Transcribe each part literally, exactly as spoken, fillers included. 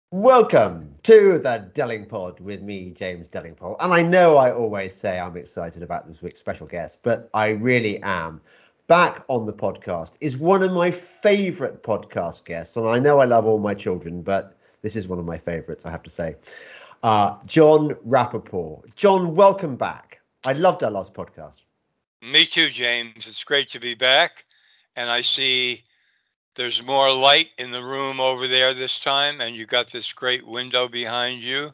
Welcome to the Dellingpod with me, James Dellingpole. And I know I always say I'm excited about this week's special guest, but I really am. Back on the podcast is one of my favourite podcast guests. And I know I love all my children, but this is one of my favourites, I have to say. Uh, Jon Rappoport. Jon, welcome back. I loved our last podcast. Me too, James. It's great to be back. And I see there's more light in the room over there this time, and you got this great window behind you.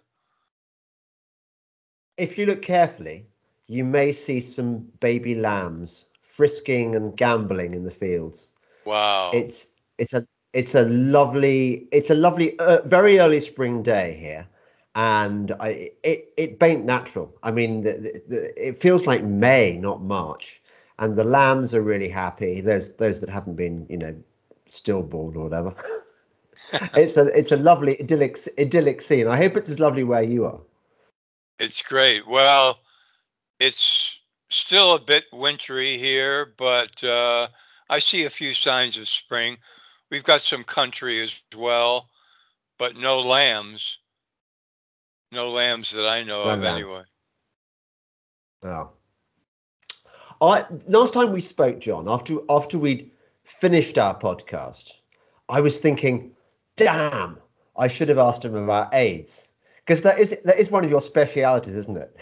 If you look carefully, you may see some baby lambs frisking and gambling in the fields. Wow. It's it's a it's a lovely it's a lovely uh, very early spring day here, and I it it bain't natural. I mean, the, the, the, it feels like May, not March, and the lambs are really happy. There's those that haven't been, you know, stillborn or whatever. It's a it's a lovely idyllic idyllic scene. I hope it's as lovely where you are. It's great. Well, it's still a bit wintry here, but uh, I see a few signs of spring. We've got some country as well, but no lambs. No lambs that I know No of, lambs. anyway. Oh. I last time we spoke, Jon, after after we'd finished our podcast, I was thinking, damn, I should have asked him about AIDS. Because that is that is one of your specialities, isn't it?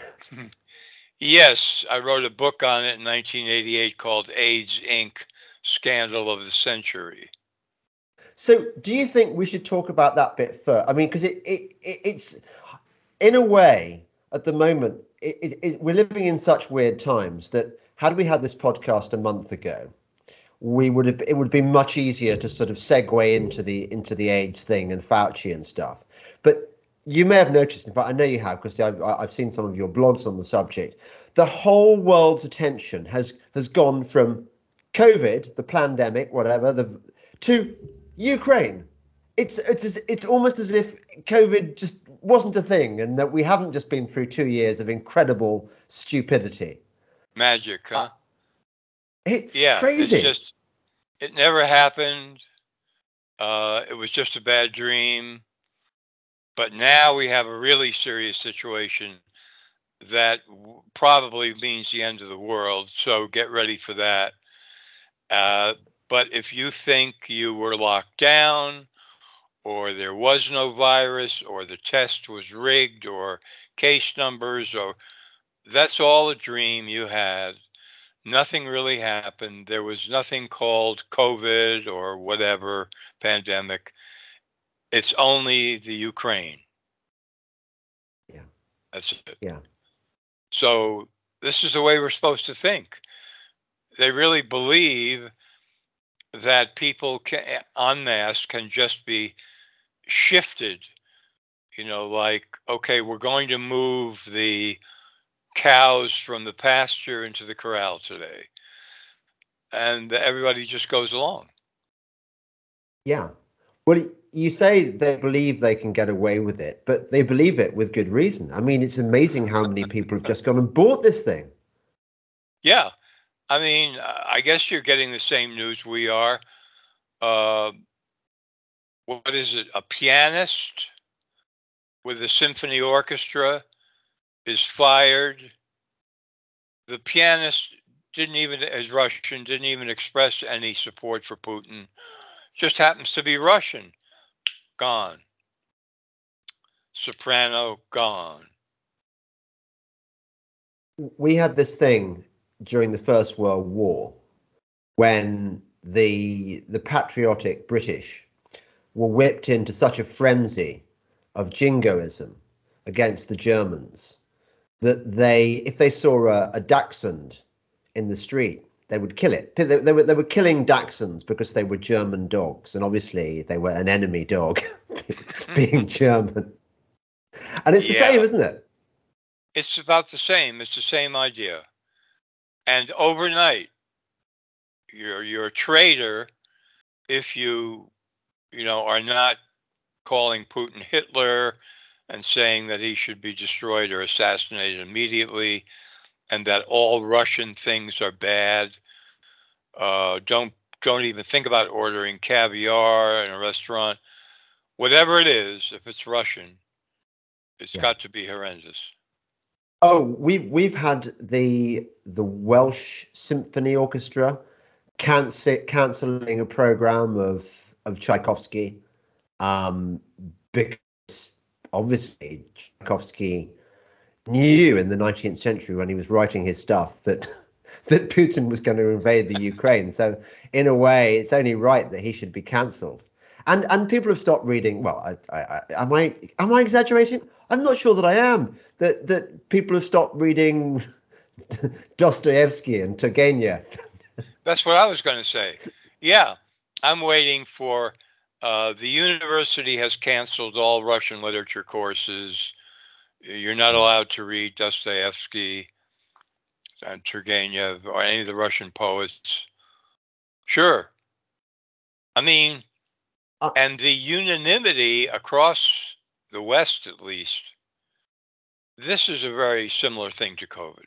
Yes, I wrote a book on it in nineteen eighty-eight called AIDS Incorporated. Scandal of the Century. So do you think we should talk about that bit first? I mean, because it, it, it it's in a way at the moment it, it, it, we're living in such weird times that had we had this podcast a month ago, we would have it would be much easier to sort of segue into the into the AIDS thing and Fauci and stuff. But you may have noticed, in fact, I know you have because I've, I've seen some of your blogs on the subject. The whole world's attention has has gone from COVID, the pandemic, whatever, the to Ukraine. It's it's it's almost as if COVID just wasn't a thing, and that we haven't just been through two years of incredible stupidity. Magic, Uh, huh? it's Yeah, it's crazy. just, it never happened. Uh, it was just a bad dream. But now we have a really serious situation that w- probably means the end of the world. So get ready for that. Uh, but if you think you were locked down, or there was no virus, or the test was rigged, or case numbers, or that's all a dream you had. Nothing really happened. There was nothing called COVID or whatever pandemic. It's only the Ukraine. Yeah, That's it. yeah. So this is the way we're supposed to think. They really believe that people can, en masse can just be shifted. You know, like, okay, we're going to move the cows from the pasture into the corral today. And everybody just goes along. Yeah. Well, you say they believe they can get away with it, but they believe it with good reason. I mean, it's amazing how many people have just gone and bought this thing. Yeah. I mean, I guess you're getting the same news we are. Uh, what is it? A pianist with a symphony orchestra is fired. The pianist didn't even, as Russian, didn't even express any support for Putin. Just happens to be Russian. Gone. Soprano, gone. We had this thing during the First World War when the the patriotic British were whipped into such a frenzy of jingoism against the Germans that they, if they saw a, a dachshund in the street, they would kill it. They, they, were, they were killing dachshunds because they were German dogs, and obviously they were an enemy dog, being German. And it's the same, Yeah. isn't it? It's about the same. It's the same idea. And overnight, you're you're a traitor if you you know are not calling Putin Hitler and saying that he should be destroyed or assassinated immediately, and that all Russian things are bad. Uh, don't don't even think about ordering caviar in a restaurant. whatever it is, if it's Russian, it's Yeah. got to be horrendous. Oh, we've we've had the the Welsh Symphony Orchestra cancel cancelling a program of of Tchaikovsky, um, because obviously Tchaikovsky knew in the nineteenth century when he was writing his stuff that that Putin was going to invade the Ukraine. So in a way, it's only right that he should be cancelled. And and people have stopped reading. Well, I, I, I, am I am I exaggerating? I'm not sure that I am. That that people have stopped reading Dostoevsky and Turgenev. That's what I was going to say. Yeah, I'm waiting for. Uh, the university has canceled all Russian literature courses. You're not Yeah. allowed to read Dostoevsky and Turgenev or any of the Russian poets. Sure. I mean, Uh, and the unanimity across the West, at least, this is a very similar thing to COVID.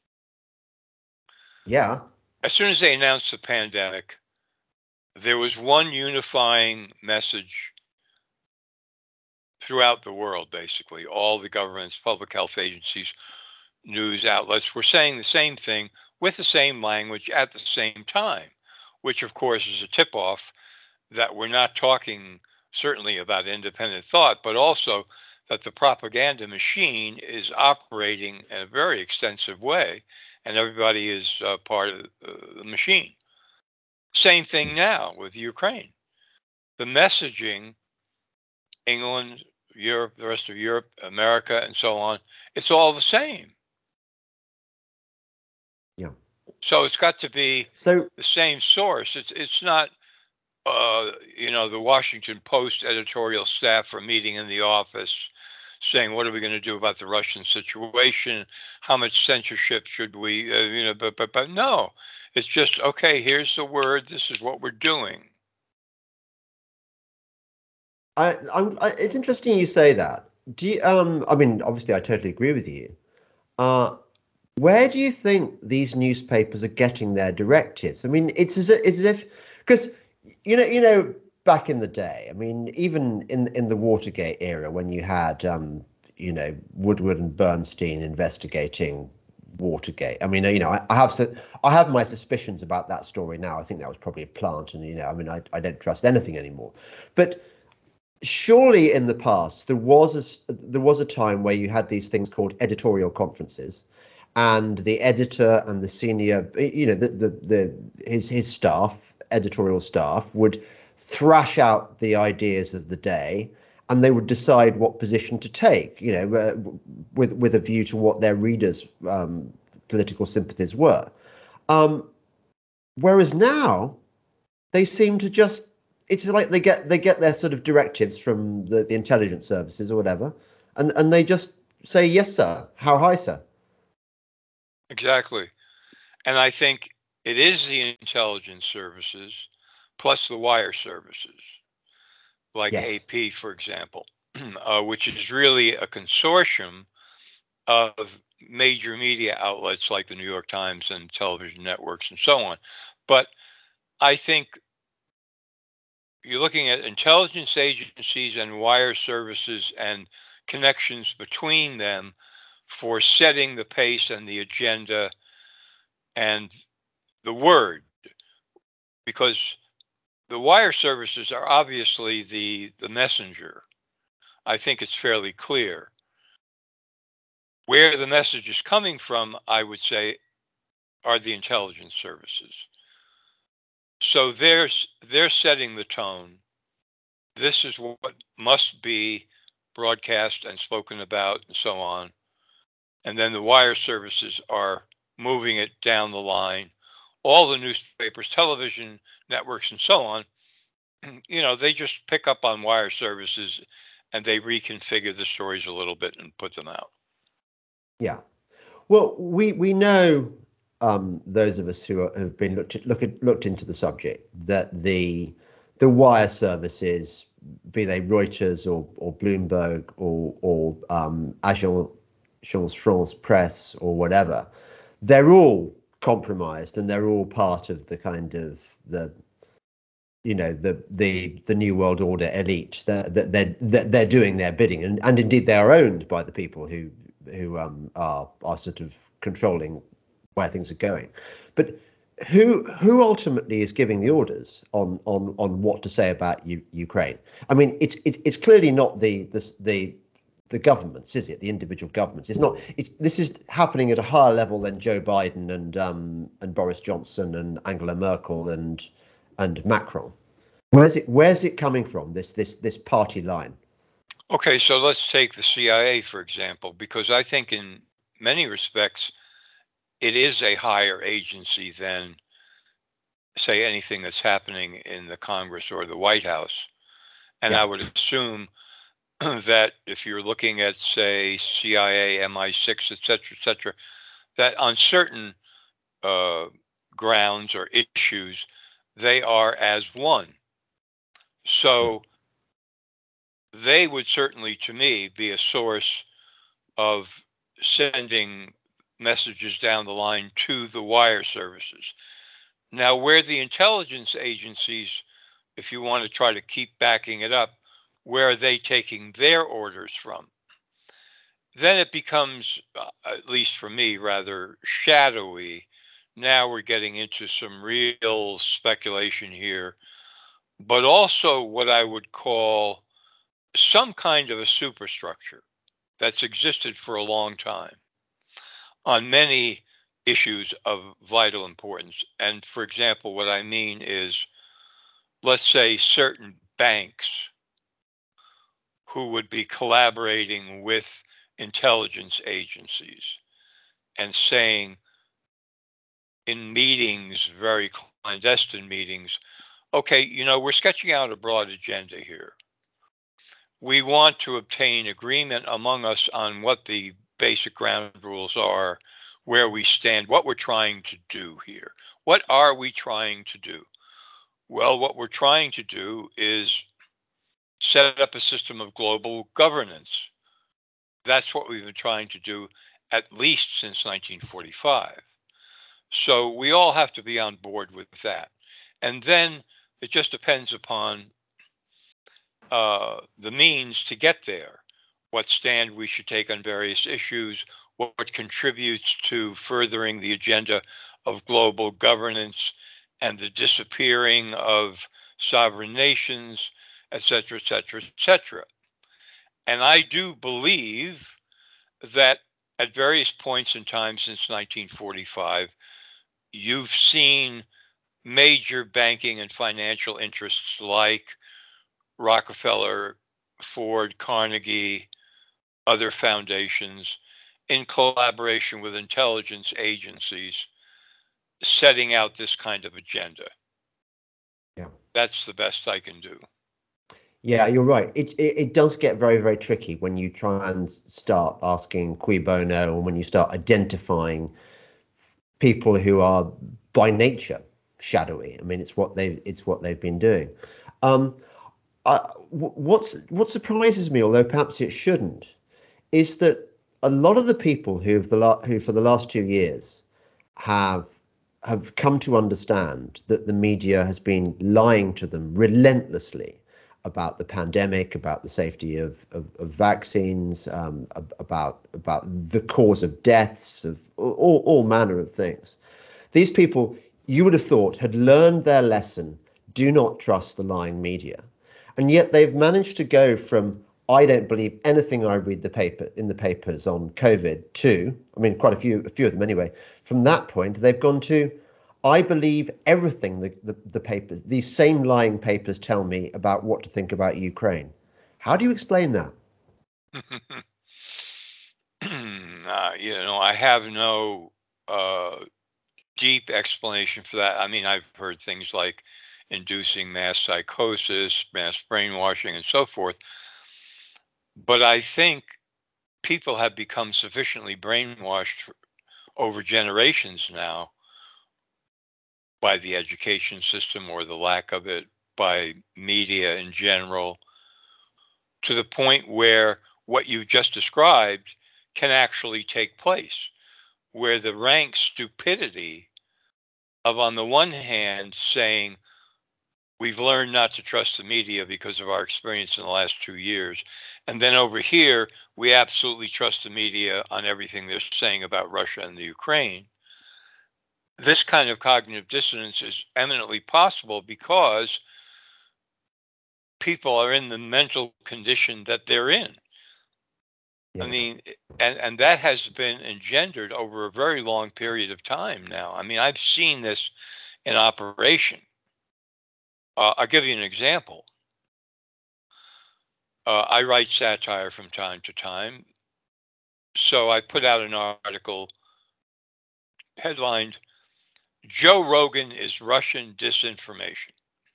yeah. As soon as they announced the pandemic, there was one unifying message throughout the world, basically. All the governments, public health agencies, news outlets were saying the same thing with the same language at the same time, which, of course, is a tip off that we're not talking certainly about independent thought, but also that the propaganda machine is operating in a very extensive way, and everybody is uh, part of uh, the machine. Same thing now with Ukraine. The messaging, England, Europe, the rest of Europe, America, and so on, it's all the same. Yeah. So it's got to be So the same source. It's it's not uh, you know, the Washington Post editorial staff are meeting in the office saying, what are we going to do about the Russian situation? How much censorship should we, uh, you know, but, but, but no, it's just, okay, here's the word. This is what we're doing. I, I'm, I, it's interesting you say that. Do you, um, I mean, obviously, I totally agree with you. Uh, where do you think these newspapers are getting their directives? I mean, it's as if, it's as if because you know, you know, back in the day, I mean, even in in the Watergate era, when you had, um, you know, Woodward and Bernstein investigating Watergate. I mean, you know, I, I have so I have my suspicions about that story now. I think that was probably a plant, and you know, I mean, I, I don't trust anything anymore. But surely in the past there was a, there was a time where you had these things called editorial conferences, and the editor and the senior, you know, the the, the his his staff, editorial staff, would thrash out the ideas of the day, and they would decide what position to take, you know, uh, with with a view to what their readers' um, political sympathies were. Um, whereas now they seem to just it's like they get they get their sort of directives from the, the intelligence services or whatever, and and they just say yes sir, how high sir. Exactly. And I think it is the intelligence services plus the wire services, like Yes. A P, for example, uh, which is really a consortium of major media outlets like the New York Times and television networks and so on. But I think you're looking at intelligence agencies and wire services and connections between them for setting the pace and the agenda and the word, because the wire services are obviously the the messenger. I think it's fairly clear where the message is coming from. I would say are the intelligence services. So there's they're setting the tone. This is what must be broadcast and spoken about and so on. And then the wire services are moving it down the line. All the newspapers, television networks, and so on, you know, they just pick up on wire services and they reconfigure the stories a little bit and put them out. Yeah. Well, we we know, um, those of us who are, have been looked at, look at, looked into the subject, that the the wire services, be they Reuters or or Bloomberg or or um, Agence France Presse or whatever, they're all compromised and they're all part of the kind of the you know, the the the New World Order elite, that that they're, they're they're doing their bidding, and and indeed they are owned by the people who who um are are sort of controlling where things are going. But who who ultimately is giving the orders on on on what to say about U, Ukraine? I mean, it's it's it's clearly not the the the the governments, is it? The individual governments. It's not. It's this is happening at a higher level than Joe Biden and um and Boris Johnson and Angela Merkel and and Macron. Where's it where's it coming from? This this this party line. Okay, so let's take the C I A, for example, because I think in many respects it is a higher agency than, say, anything that's happening in the Congress or the White House. And Yeah. I would assume that if you're looking at, say, C I A, M I six, et cetera, et cetera, that on certain uh, grounds or issues, they are as one. Yeah. So they would certainly, to me, be a source of sending messages down the line to the wire services. Now, where the intelligence agencies, if you want to try to keep backing it up, where are they taking their orders from? Then it becomes, uh, at least for me, rather shadowy. Now we're getting into some real speculation here, but also what I would call some kind of a superstructure that's existed for a long time on many issues of vital importance. And for example, what I mean is, let's say certain banks who would be collaborating with intelligence agencies and saying in meetings, very clandestine meetings, okay, you know, we're sketching out a broad agenda here. We want to obtain agreement among us on what the basic ground rules are, where we stand, what we're trying to do here. What are we trying to do? Well, what we're trying to do is set up a system of global governance. That's what we've been trying to do at least since nineteen forty-five. So we all have to be on board with that. And then it just depends upon uh, the means to get there, what stand we should take on various issues, what, what contributes to furthering the agenda of global governance and the disappearing of sovereign nations, et cetera, et cetera, et cetera. And I do believe that at various points in time since nineteen forty-five, you've seen major banking and financial interests like Rockefeller, Ford, Carnegie, other foundations, in collaboration with intelligence agencies, setting out this kind of agenda. Yeah. That's the best I can do. Yeah, you're right. It, it it does get very, very tricky when you try and start asking cui bono, and when you start identifying people who are by nature shadowy. I mean, it's what they've it's what they've been doing. Um, I, what's what surprises me, although perhaps it shouldn't, is that a lot of the people who've the la- who for the last two years have have come to understand that the media has been lying to them relentlessly about the pandemic, about the safety of, of, of vaccines, um, about about the cause of deaths, of all, all manner of things. These people, you would have thought, had learned their lesson. Do not trust the lying media, and yet they've managed to go from I don't believe anything I read the paper in the papers on COVID to, I mean, quite a few, a few of them anyway. From that point, they've gone to, I believe everything the, the, the papers, these same lying papers tell me about what to think about Ukraine. How do you explain that? uh, you know, I have no uh, deep explanation for that. I mean, I've heard things like inducing mass psychosis, mass brainwashing, and so forth. But I think people have become sufficiently brainwashed over generations now by the education system or the lack of it, by media in general, to the point where what you just described can actually take place, where the rank stupidity of, on the one hand, saying we've learned not to trust the media because of our experience in the last two years. And then over here, we absolutely trust the media on everything they're saying about Russia and the Ukraine. This kind of cognitive dissonance is eminently possible because people are in the mental condition that they're in. I Yeah. mean, and, and that has been engendered over a very long period of time now. I mean, I've seen this in operation. Uh, I'll give you an example. Uh, I write satire from time to time. So I put out an article headlined, Joe Rogan is Russian disinformation.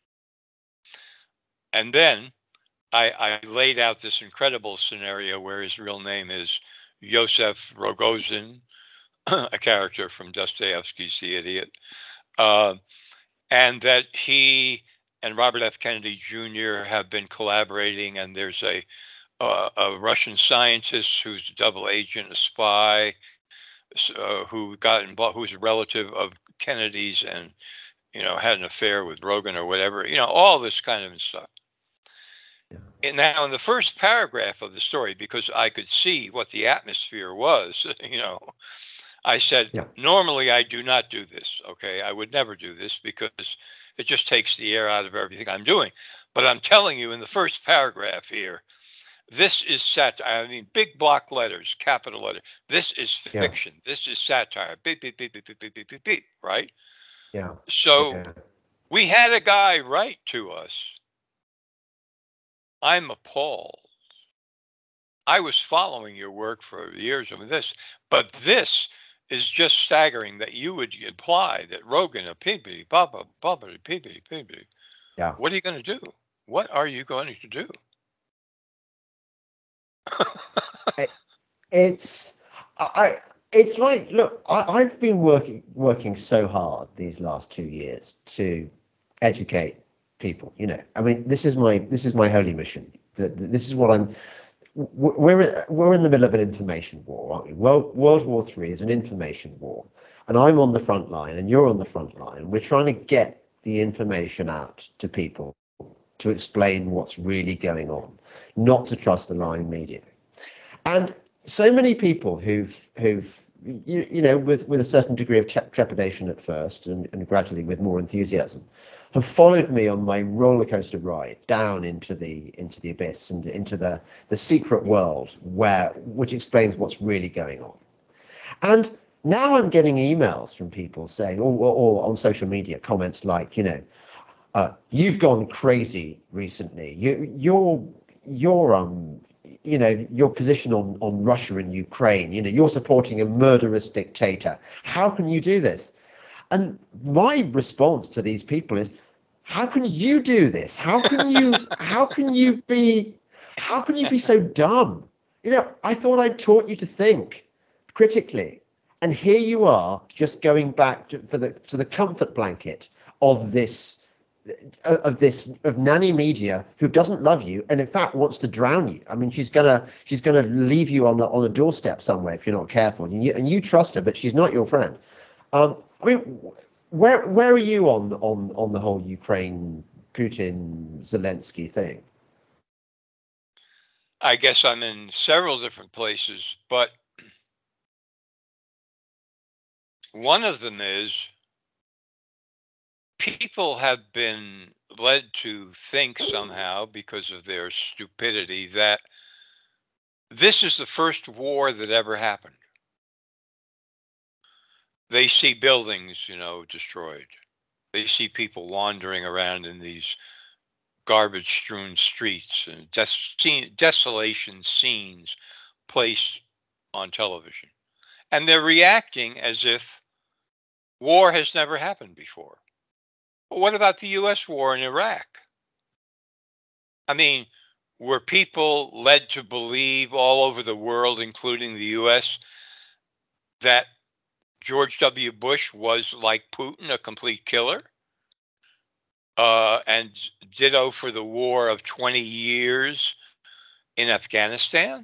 And then I, I laid out this incredible scenario where his real name is Yosef Rogozin, a character from Dostoevsky's The Idiot, uh, and that he and Robert F. Kennedy Junior have been collaborating, and there's a uh, a Russian scientist who's a double agent, a spy, uh, who got involved, who's a relative of Kennedy's, and you know had an affair with Rogan or whatever. You know, all this kind of stuff. Yeah. And now, in the first paragraph of the story, because I could see what the atmosphere was, you know, I said, Yeah. normally I do not do this. Okay. I would never do this because it just takes the air out of everything I'm doing. But I'm telling you in the first paragraph here, this is satire. I mean, big block letters, capital letter. This is Yeah. fiction. This is satire. Beep, beep, beep, beep, beep, beep, beep, beep, beep, right? Yeah. So Yeah. we had a guy write to us. I'm appalled. I was following your work for years on this, but this is just staggering that you would imply that Rogan, a pimpity, baba, baba, pimpity, pimpity. Yeah. What are you going to do? What are you going to do? It, it's I. It's like, look, I, I've been working working so hard these last two years to educate people. You know, I mean, this is my this is my holy mission. That this is what I'm. We're we're in the middle of an information war, aren't we? World World War Three is an information war, and I'm on the front line, and you're on the front line. We're trying to get the information out to people to explain what's really going on, not to trust the lying media. And so many people who've who've you, you know with with a certain degree of trepidation at first, and, and gradually with more enthusiasm, have followed me on my roller coaster ride down into the into the abyss and into the the secret world where which explains what's really going on. And now I'm getting emails from people saying, or, or, or on social media, comments like, you know, uh, you've gone crazy recently. You, you're, you're, um, you know, your position on, on Russia and Ukraine. You know, you're supporting a murderous dictator. How can you do this? And my response to these people is, how can you do this? How can you? How can you be? How can you be so dumb? You know, I thought I'd taught you to think critically, and here you are, just going back to, for the to the comfort blanket of this of this of nanny media who doesn't love you and in fact wants to drown you. I mean, she's gonna she's gonna leave you on the on a doorstep somewhere if you're not careful, and you and you trust her, but she's not your friend. Um, I mean, where where are you on on on the whole Ukraine Putin Zelensky thing? I guess I'm in several different places, but one of them is people have been led to think somehow because of their stupidity that this is the first war that ever happened. They see buildings, you know, destroyed. They see people wandering around in these garbage strewn streets and des- desolation scenes placed on television. And they're reacting as if war has never happened before. But what about the U S war in Iraq? I mean, were people led to believe all over the world, including the U S, that George W. Bush was like Putin, a complete killer? Uh, and ditto for the war of twenty years in Afghanistan?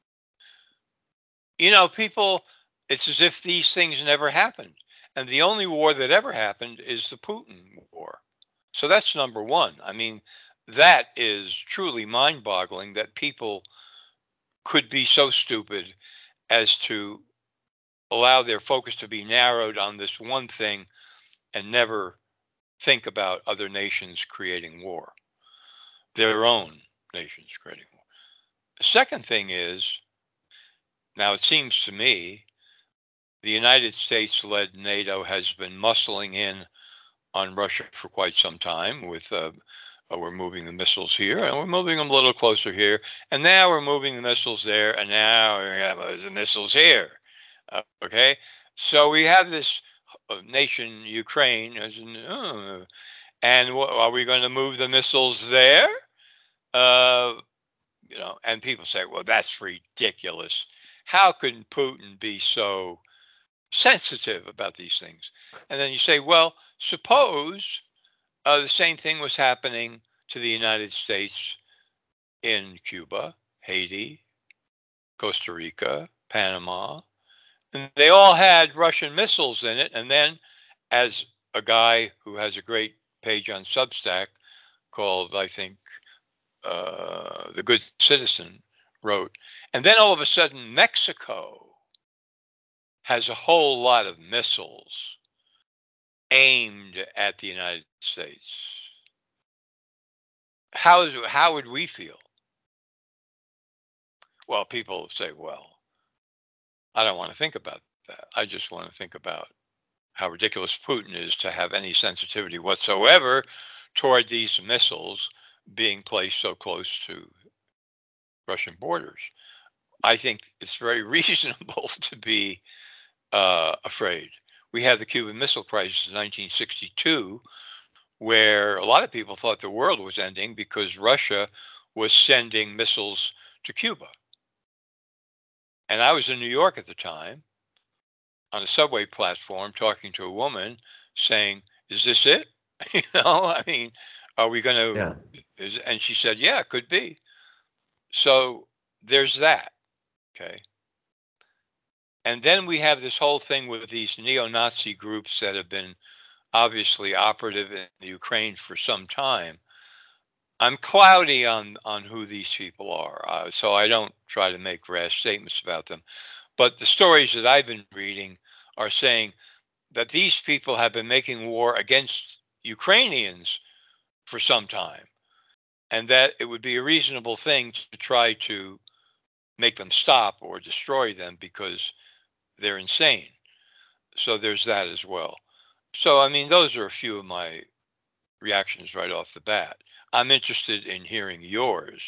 You know, people, it's as if these things never happened. And the only war that ever happened is the Putin war. So that's number one. I mean, that is truly mind-boggling that people could be so stupid as to allow their focus to be narrowed on this one thing and never think about other nations creating war, their own nations creating war. The second thing is, now it seems to me the United States led NATO has been muscling in on Russia for quite some time with uh, uh, we're moving the missiles here and we're moving them a little closer here and now we're moving the missiles there and now we're going to have the missiles here. Uh, okay, so we have this uh, nation Ukraine as in, uh, and wh- are we going to move the missiles there? Uh, you know, and people say, well, that's ridiculous. How can Putin be so sensitive about these things? And then you say, well, suppose uh, the same thing was happening to the United States in Cuba, Haiti, Costa Rica, Panama, and they all had Russian missiles in it. And then, as a guy who has a great page on Substack called, I think, uh, The Good Citizen wrote, and then all of a sudden, Mexico has a whole lot of missiles aimed at the United States. How is how would we feel? Well, people say, well, I don't want to think about that. I just want to think about how ridiculous Putin is to have any sensitivity whatsoever toward these missiles being placed so close to Russian borders. I think it's very reasonable to be uh, afraid. We had the Cuban Missile Crisis in nineteen sixty-two, where a lot of people thought the world was ending because Russia was sending missiles to Cuba. And I was in New York at the time on a subway platform talking to a woman saying, is this it? you know, I mean, are we going Yeah. to, is, and she said, yeah, it could be. So there's that. Okay. And then we have this whole thing with these neo-Nazi groups that have been obviously operative in the Ukraine for some time. I'm cloudy on on who these people are, uh, so I don't try to make rash statements about them. But the stories that I've been reading are saying that these people have been making war against Ukrainians for some time, and that it would be a reasonable thing to try to make them stop or destroy them because they're insane. So there's that as well. So, I mean, those are a few of my reactions right off the bat. I'm interested in hearing yours.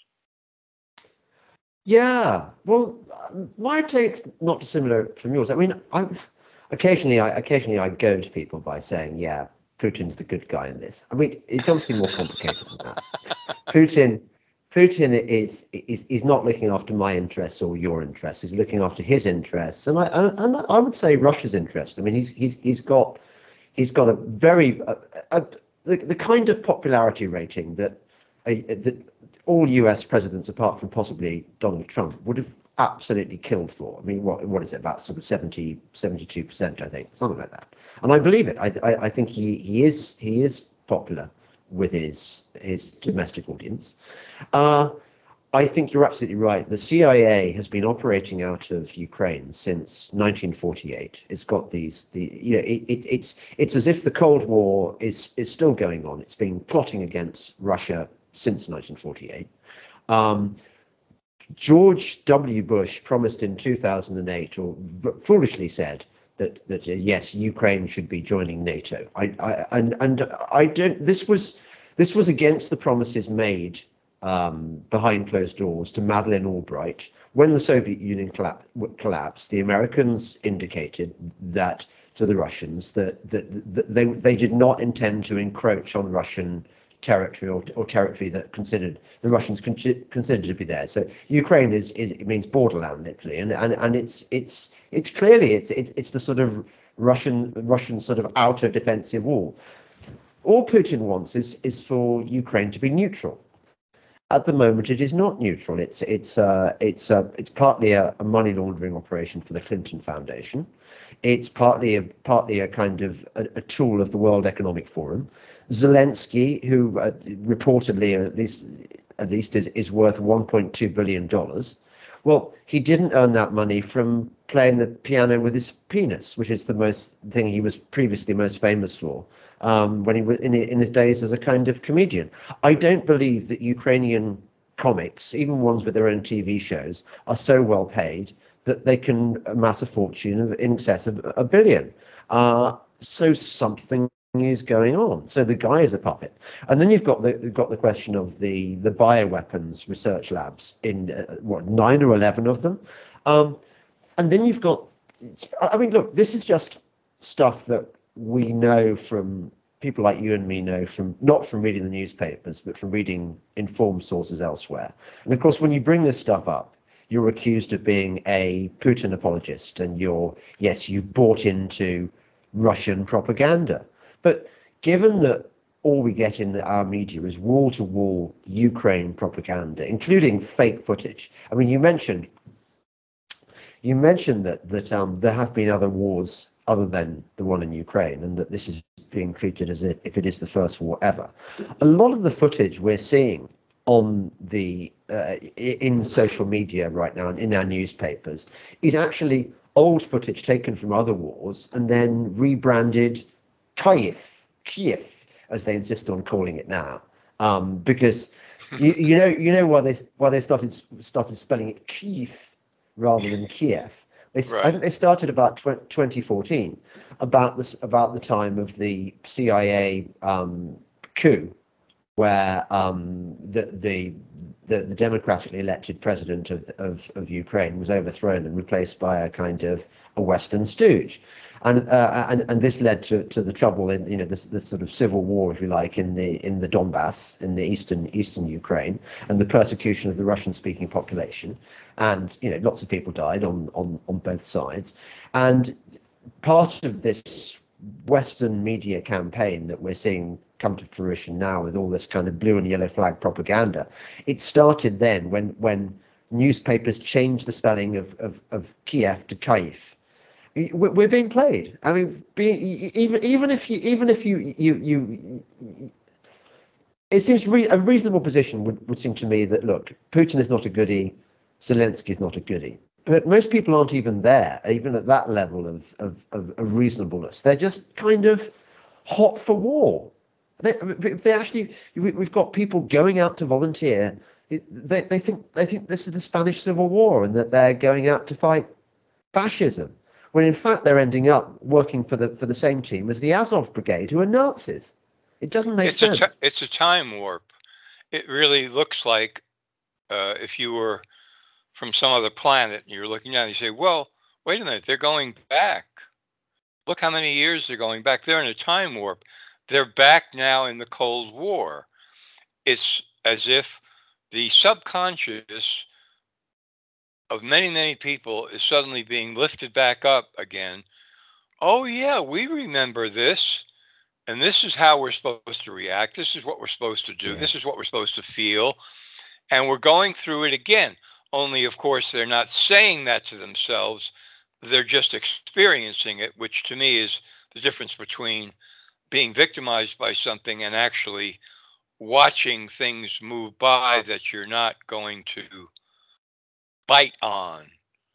Yeah, well, um, my take's not dissimilar from yours. I mean, I occasionally, I occasionally I goad people by saying, "Yeah, Putin's the good guy in this." I mean, it's obviously more complicated than that. Putin, Putin is is is not looking after my interests or your interests. He's looking after his interests, and I and I would say Russia's interests. I mean, he's he's he's got he's got a very uh, uh, the the kind of popularity rating that uh, that all U S presidents, apart from possibly Donald Trump, would have absolutely killed for. I mean, what what is it, about sort of seventy, seventy-two percent, I think, something like that. And I believe it. I I, I think he he is he is popular with his his domestic audience. Uh, I think you're absolutely right. The C I A has been operating out of Ukraine since nineteen forty-eight. It's got these, the you know, it, it, it's it's as if the Cold War is is still going on. It's been plotting against Russia since nineteen forty-eight. Um, George W. Bush promised in two thousand eight, or v- foolishly said that that uh, yes, Ukraine should be joining NATO. I, I and and I don't. This was this was against the promises made um, behind closed doors to Madeleine Albright when the Soviet Union collap- collapsed. The Americans indicated that to the Russians that that, that they they did not intend to encroach on Russian territory, or, or territory that considered the Russians con- considered to be there. So Ukraine is, is it means borderland literally, and and and it's it's it's clearly it's it's it's the sort of Russian Russian sort of outer defensive wall. All Putin wants is is for Ukraine to be neutral. At the moment, it is not neutral. It's it's uh, it's uh, it's partly a, a money laundering operation for the Clinton Foundation. It's partly a partly a kind of a, a tool of the World Economic Forum. Zelensky, who uh, reportedly, at least, at least is, is worth one point two billion dollars. Well, he didn't earn that money from playing the piano with his penis, which is the most thing he was previously most famous for, um, when he was in, in his days as a kind of comedian. I don't believe that Ukrainian comics, even ones with their own T V shows, are so well paid that they can amass a fortune of in excess of a billion. Uh, so something is going on. So the guy is a puppet, and then you've got the you've got the question of the the bioweapons research labs in uh, what nine or eleven of them, um, and then you've got. I mean, look, this is just stuff that we know from people like you and me know from not from reading the newspapers, but from reading informed sources elsewhere. And of course, when you bring this stuff up, you're accused of being a Putin apologist, and you're yes, you've bought into Russian propaganda. But given that all we get in our media is wall-to-wall Ukraine propaganda, including fake footage. I mean, you mentioned you mentioned that that um, there have been other wars other than the one in Ukraine, and that this is being treated as if it is the first war ever. A lot of the footage we're seeing on the uh, in social media right now and in our newspapers is actually old footage taken from other wars and then rebranded Kiev, Kiev, as they insist on calling it now, um, because you you know you know why they why they started started spelling it Kiev rather than Kiev. They, I Right. think they started about twenty fourteen, about this about the time of the C I A um, coup, where um, the, the the the democratically elected president of of of Ukraine was overthrown and replaced by a kind of a Western stooge, and uh, and and this led to, to the trouble in you know this this sort of civil war, if you like, in the in the Donbass, in the eastern eastern Ukraine, and the persecution of the Russian speaking population, and you know lots of people died on on on both sides, and part of this Western media campaign that we're seeing come to fruition now with all this kind of blue and yellow flag propaganda, it started then when when newspapers changed the spelling of, of, of Kiev to Kyiv. We're being played. I mean, be, even even if you even if you you you, it seems re- a reasonable position would, would seem to me that look, Putin is not a goody, Zelensky is not a goody. But most people aren't even there, even at that level of, of, of, of reasonableness. They're just kind of hot for war. They, if they actually, we've got people going out to volunteer. They, they think they think this is the Spanish Civil War and that they're going out to fight fascism, when in fact they're ending up working for the for the same team as the Azov Brigade, who are Nazis. It doesn't make It's a t- sense. it's a time warp. It really looks like uh, if you were from some other planet and you're looking down and you say, well, wait a minute, they're going back. Look how many years they're going back. They're in a time warp. They're back now in the Cold War. It's as if the subconscious of many, many people is suddenly being lifted back up again. Oh, yeah, we remember this. And this is how we're supposed to react. This is what we're supposed to do. This is what Yes. we're supposed to feel. And we're going through it again. Only, of course, they're not saying that to themselves. They're just experiencing it, which to me is the difference between being victimized by something and actually watching things move by that you're not going to bite on.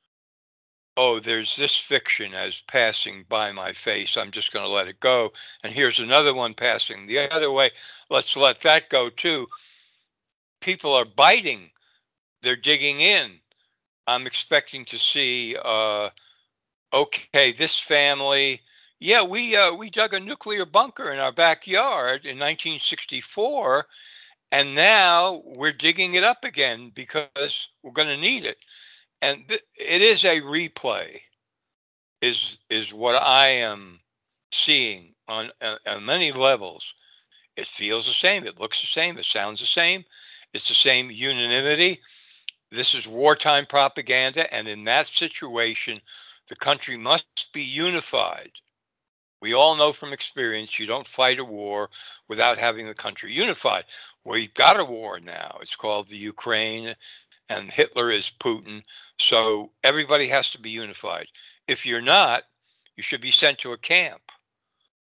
Oh, there's this fiction as passing by my face. I'm just going to let it go. And here's another one passing the other way. Let's let that go too. People are biting, they're digging in. I'm expecting to see, uh, okay, this family. Yeah, we uh, we dug a nuclear bunker in our backyard in nineteen sixty-four, and now we're digging it up again because we're going to need it. And th- it is a replay. Is is what I am seeing on, on on many levels. It feels the same. It looks the same. It sounds the same. It's the same unanimity. This is wartime propaganda, and in that situation, the country must be unified. We all know from experience you don't fight a war without having the country unified. We've got a war now. It's called the Ukraine, and Hitler is Putin. So everybody has to be unified. If you're not, you should be sent to a camp.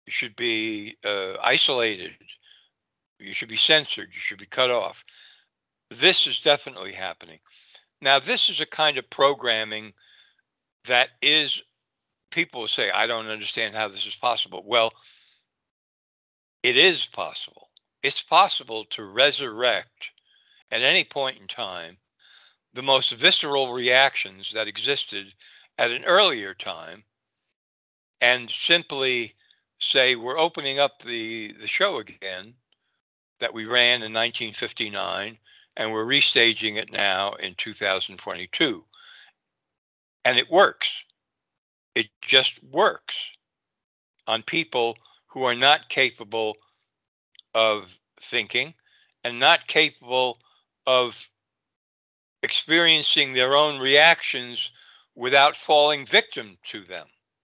You should be uh, isolated. You should be censored. You should be cut off. This is definitely happening. Now, this is a kind of programming that is, people will say, I don't understand how this is possible. Well, it is possible. It's possible to resurrect at any point in time the most visceral reactions that existed at an earlier time and simply say, we're opening up the, the show again that we ran in nineteen fifty-nine, and we're restaging it now in two thousand twenty-two. And it works. It just works on people who are not capable of thinking and not capable of experiencing their own reactions without falling victim to them.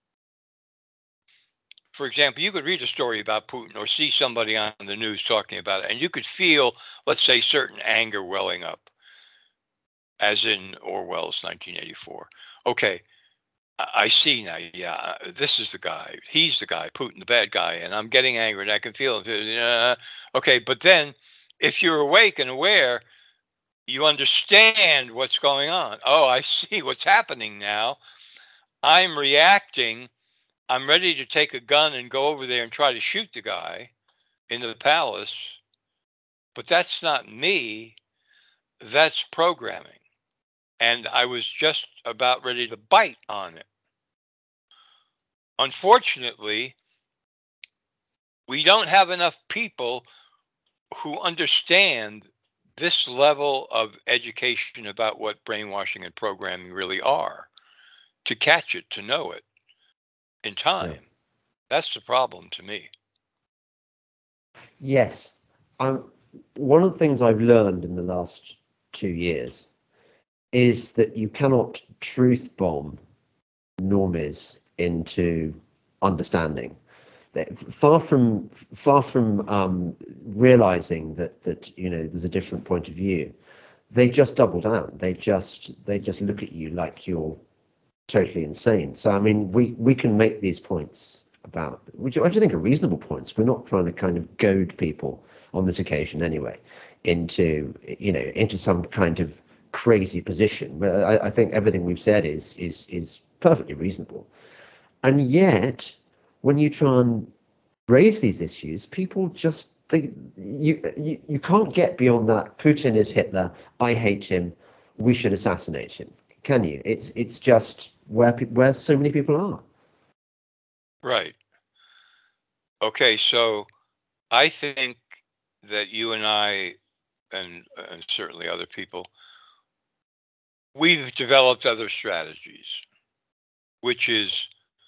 For example, you could read a story about Putin or see somebody on the news talking about it, and you could feel, let's say, certain anger welling up, as in Orwell's nineteen eighty-four. Okay, I see now. Yeah, uh, this is the guy. He's the guy, Putin, the bad guy, and I'm getting angry, and I can feel it. Uh, okay, but then, if you're awake and aware, you understand what's going on. Oh, I see what's happening now. I'm reacting. I'm ready to take a gun and go over there and try to shoot the guy into the palace. But that's not me. That's programming. And I was just about ready to bite on it. Unfortunately, we don't have enough people who understand this level of education about what brainwashing and programming really are to catch it, to know it in Yeah. time. That's the problem to me. Yes. Um, one of the things I've learned in the last two years is that you cannot truth bomb normies into understanding. That far from far from um, realizing that that you know there's a different point of view, they just double down. They just they just look at you like you're totally insane. So I mean, we we can make these points about, which I think are reasonable points. We're not trying to kind of goad people on this occasion anyway into you know into some kind of crazy position. But I, I think everything we've said is is is perfectly reasonable. And yet, when you try and raise these issues, people just think you, you you can't get beyond that. Putin is Hitler. I hate him. We should assassinate him. Can you? It's it's just where people where so many people are. Right. Okay, so I think that you and I, and, and certainly other people, we've developed other strategies, which is,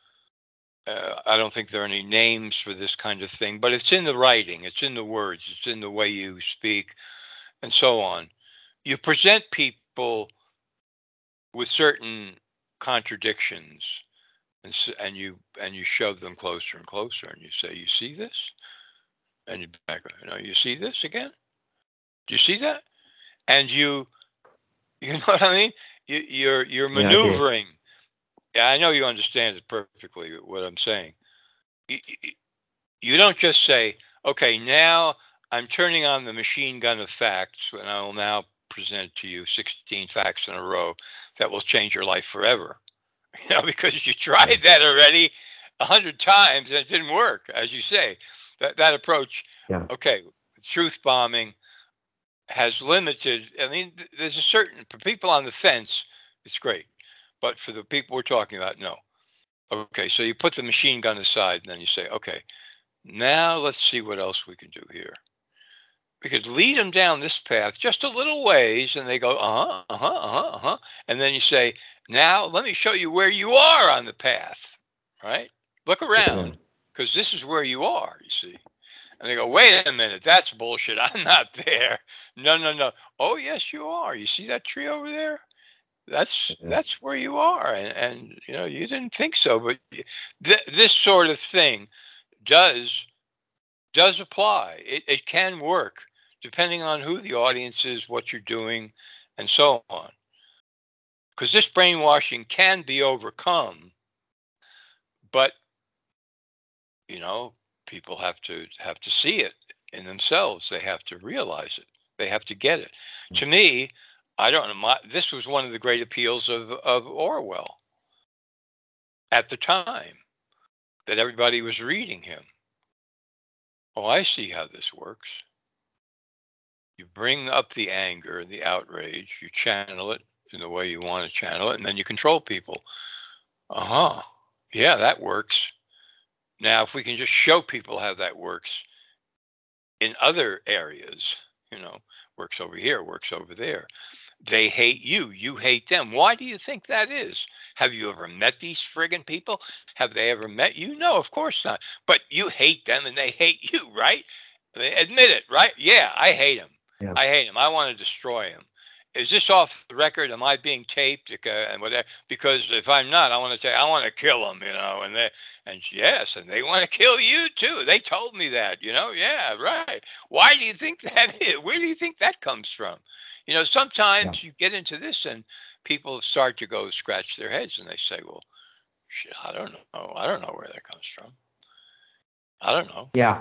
uh, I don't think there are any names for this kind of thing, but it's in the writing, it's in the words, it's in the way you speak, and so on. You present people with certain contradictions, and s- and you and you shove them closer and closer, and you say, "You see this?" And you back, you know, you see this again? Do you see that? And you, you know what I mean? You, you're you're Yeah, I do. maneuvering. Yeah, I know you understand it perfectly. What I'm saying. You, you, you don't just say, "Okay, now I'm turning on the machine gun of facts, and I will now present to you sixteen facts in a row that will change your life forever." You know, because you Yeah, tried that already a hundred times and it didn't work, as you say. That that approach, yeah, okay, truth bombing has limited. I mean, there's a certain for people on the fence, it's great, but for the people we're talking about, no. Okay, so you put the machine gun aside, and then you say, okay, now let's see what else we can do here. We could lead them down this path just a little ways, and they go, uh huh, uh huh, uh huh, uh huh. And then you say, now let me show you where you are on the path, right? Look yeah, around, because this is where you are, you see. And they go, wait a minute, that's bullshit. I'm not there. No, no, no. Oh, yes, you are. You see that tree over there? That's yeah, that's where you are, and, and you know you didn't think so, but th- this sort of thing does does apply. It, it can work depending on who the audience is, what you're doing, and so on. Because this brainwashing can be overcome, but you know people have to have to see it in themselves. They have to realize it. They have to get it. To me, I don't know. My, this was one of the great appeals of of Orwell at the time, that everybody was reading him. Oh, I see how this works. You bring up the anger and the outrage, you channel it in the way you want to channel it, and then you control people. Uh-huh. Yeah, that works. Now, if we can just show people how that works in other areas, you know, works over here, works over there. They hate you, you hate them. Why do you think that is? Have you ever met these friggin' people? Have they ever met you? No, of course not. But you hate them and they hate you, right? They admit it, right? Yeah, I hate them. Yeah. I hate them. I want to destroy them. Is this off the record? Am I being taped uh, and whatever? Because if I'm not, I want to say I want to kill them, you know. And they, and yes, and they want to kill you too. They told me that, you know. Yeah, right. Why do you think that is? Where do you think that comes from? You know, Yeah. sometimes you get into this and people start to go scratch their heads and they say, well, shit, I don't know. I don't know where that comes from. I don't know. Yeah.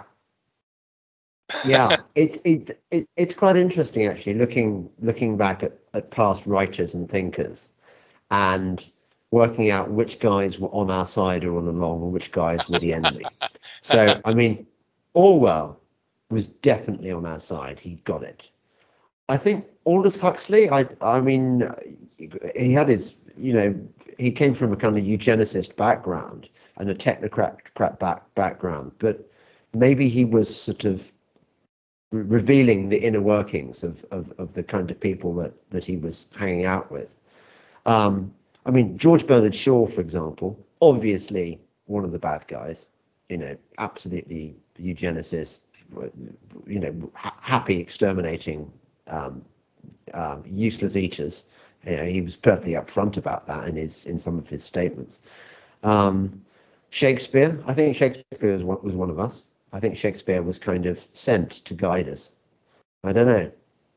Yeah, it's it's it's it's quite interesting actually looking looking back at, at past writers and thinkers and working out which guys were on our side or all along and which guys were the enemy. So I mean, Orwell was definitely on our side. He got it. I think Aldous Huxley, I I mean, he had his, you know, he came from a kind of eugenicist background and a technocrat crap back, background, but maybe he was sort of re- revealing the inner workings of, of of the kind of people that that he was hanging out with. Um, I mean, George Bernard Shaw, for example, obviously one of the bad guys, you know, absolutely eugenicist, you know, ha- happy exterminating um, um, useless eaters. You know, he was perfectly upfront about that in his in some of his statements. Um, Shakespeare, I think Shakespeare was one, was one of us. I think Shakespeare was kind of sent to guide us. I don't know.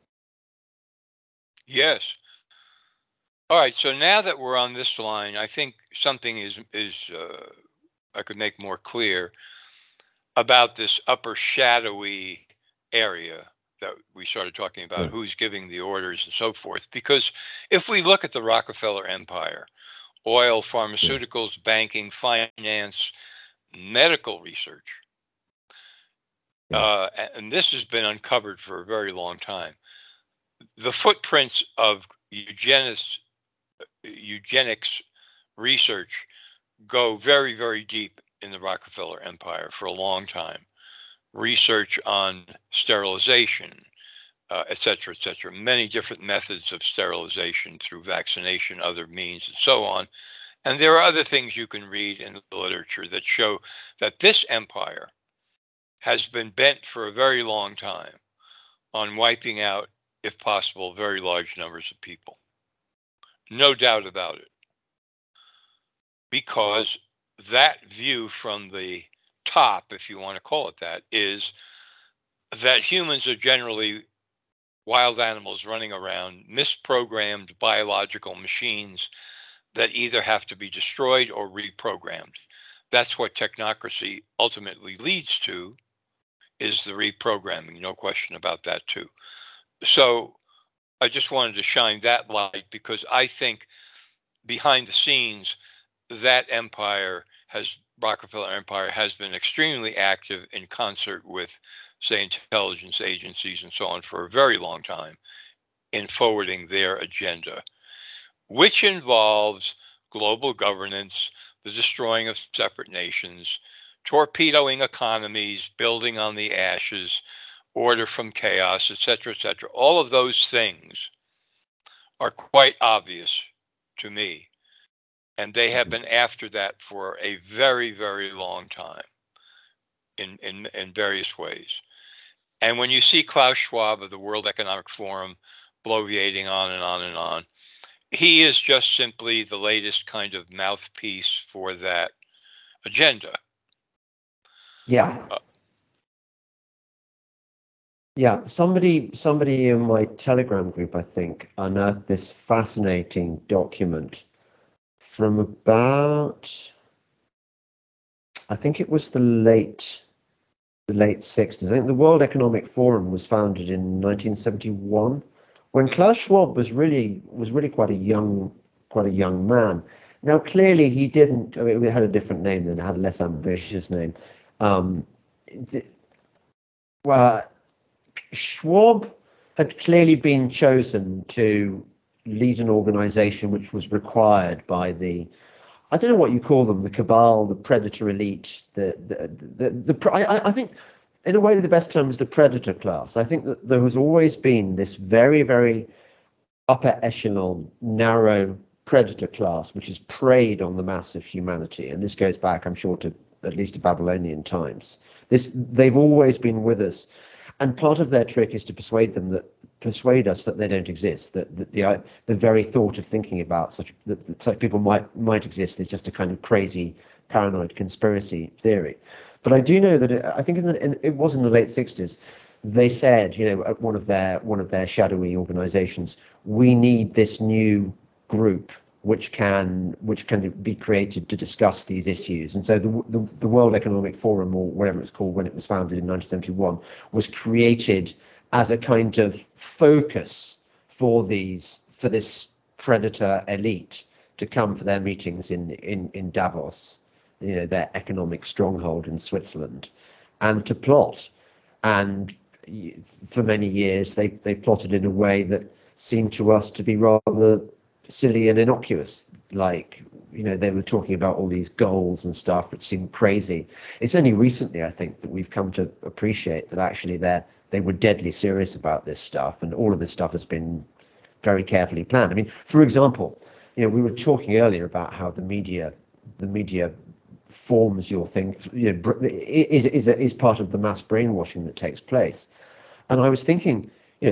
Yes. All right. So now that we're on this line, I think something is is uh, I could make more clear about this upper shadowy area that we started talking about, Yeah, who's giving the orders and so forth. Because if we look at the Rockefeller empire, oil, yeah, pharmaceuticals, banking, finance, medical research, yeah, uh, and this has been uncovered for a very long time. The footprints of eugenics, eugenics research go very, very deep in the Rockefeller empire for a long time. Research on sterilization, uh, et cetera, et cetera. Many different methods of sterilization through vaccination, other means, and so on. And there are other things you can read in the literature that show that this empire has been bent for a very long time on wiping out, if possible, very large numbers of people. No doubt about it. Because that view from the top, if you want to call it that, is that humans are generally wild animals running around, misprogrammed biological machines that either have to be destroyed or reprogrammed. That's what technocracy ultimately leads to, is the reprogramming, no question about that too. So I just wanted to shine that light because I think behind the scenes that empire has Rockefeller empire has been extremely active in concert with, say, intelligence agencies and so on for a very long time in forwarding their agenda, which involves global governance, the destroying of separate nations, torpedoing economies, building on the ashes, order from chaos, et cetera, et cetera. All of those things are quite obvious to me. And they have been after that for a very, very long time in, in, in various ways. And when you see Klaus Schwab of the World Economic Forum bloviating on and on and on, he is just simply the latest kind of mouthpiece for that agenda. yeah, Uh, yeah. Somebody, somebody in my Telegram group, I think, unearthed this fascinating document from about, I think it was the late the late sixties. I think the World Economic Forum was founded in nineteen seventy-one, when Mhm. Klaus Schwab was really was really quite a young quite a young man. Now, clearly, he didn't. I mean, it had a different name then, it had a less ambitious name. Um, well, Schwab had clearly been chosen to lead an organization which was required by the, I don't know what you call them, the cabal, the predator elite, the the the, the, the I, I think in a way the best term is the predator class. I think that there has always been this very, very upper echelon, narrow predator class which has preyed on the mass of humanity. And this goes back, I'm sure, to at least to Babylonian times. This they've always been with us. And part of their trick is to persuade them that persuade us that they don't exist, that, that the uh, the very thought of thinking about such that such people might might exist is just a kind of crazy, paranoid conspiracy theory. But I do know that it, I think in the, in, it was in the late sixties. They said, you know, at one of their one of their shadowy organizations, we need this new group which can which can be created to discuss these issues. And so the, the, the World Economic Forum, or whatever it's called when it was founded in nineteen seventy-one, was created as a kind of focus for these for this predator elite to come for their meetings in in, in Davos, you know, their economic stronghold in Switzerland, and to plot. And for many years, they, they plotted in a way that seemed to us to be rather silly and innocuous. Like, you know, they were talking about all these goals and stuff, which seemed crazy. It's only recently, I think, that we've come to appreciate that actually they're, they were deadly serious about this stuff, and all of this stuff has been very carefully planned. I mean, for example, you know, we were talking earlier about how the media, the media forms your thing, you know, is is is part of the mass brainwashing that takes place. And I was thinking, you know,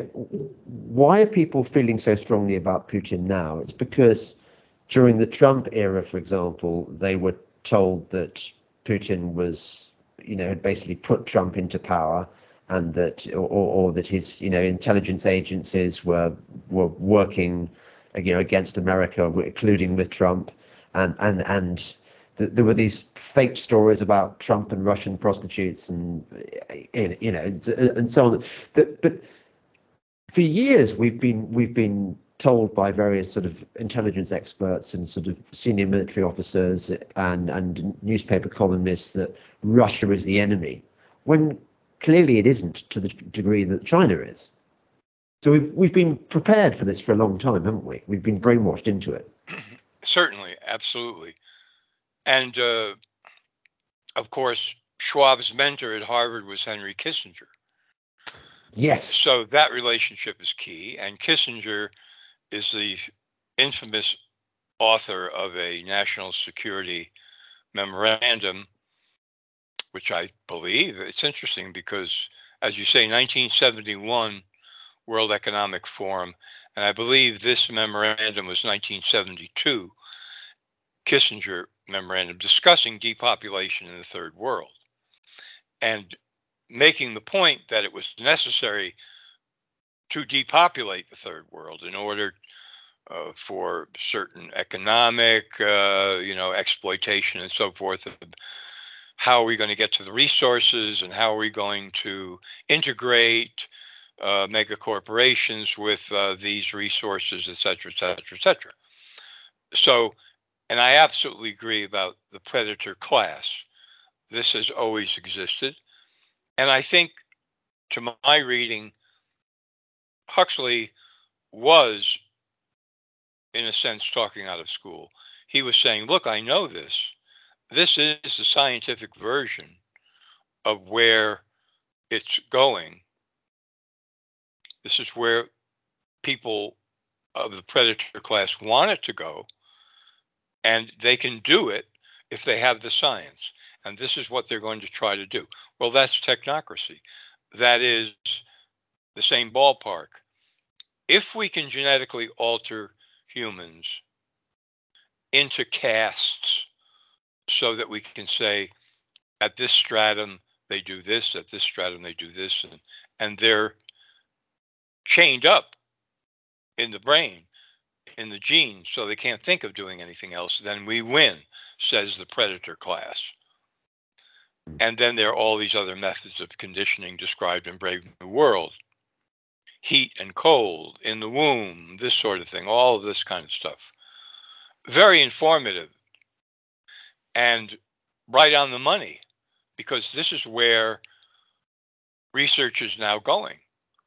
why are people feeling so strongly about Putin now? It's because during the Trump era, for example, they were told that Putin was, you know, had basically put Trump into power, and that, or, or that his, you know, intelligence agencies were were working, you know, against America, including with Trump, and and and there were these fake stories about Trump and Russian prostitutes, and you know, and so on. But for years we've been we've been told by various sort of intelligence experts and sort of senior military officers and and newspaper columnists that Russia is the enemy, when clearly it isn't to the degree that China is. So we've we've been prepared for this for a long time, haven't we? We've been brainwashed into it. Certainly, absolutely. And uh, of course, Schwab's mentor at Harvard was Henry Kissinger. Yes. So that relationship is key. And Kissinger is the infamous author of a national security memorandum, which I believe it's interesting because, as you say, nineteen seventy-one World Economic Forum, and I believe this memorandum was nineteen seventy-two Kissinger memorandum discussing depopulation in the third world and making the point that it was necessary to depopulate the third world in order uh, for certain economic, uh, you know, exploitation and so forth. How are we going to get to the resources, and how are we going to integrate uh, mega corporations with uh, these resources, et cetera, et cetera, et cetera. So, and I absolutely agree about the predator class. This has always existed. And I think, to my reading, Huxley was, in a sense, talking out of school. He was saying, look, I know this. This is the scientific version of where it's going. This is where people of the predator class want it to go, and they can do it if they have the science. And this is what they're going to try to do. Well, that's technocracy. That is the same ballpark. If we can genetically alter humans into castes so that we can say at this stratum they do this, at this stratum they do this, and, and they're chained up in the brain, in the genes, so they can't think of doing anything else, then we win, says the predator class. And then there are all these other methods of conditioning described in Brave New World. Heat and cold in the womb, this sort of thing, all of this kind of stuff. Very informative and right on the money, because this is where research is now going.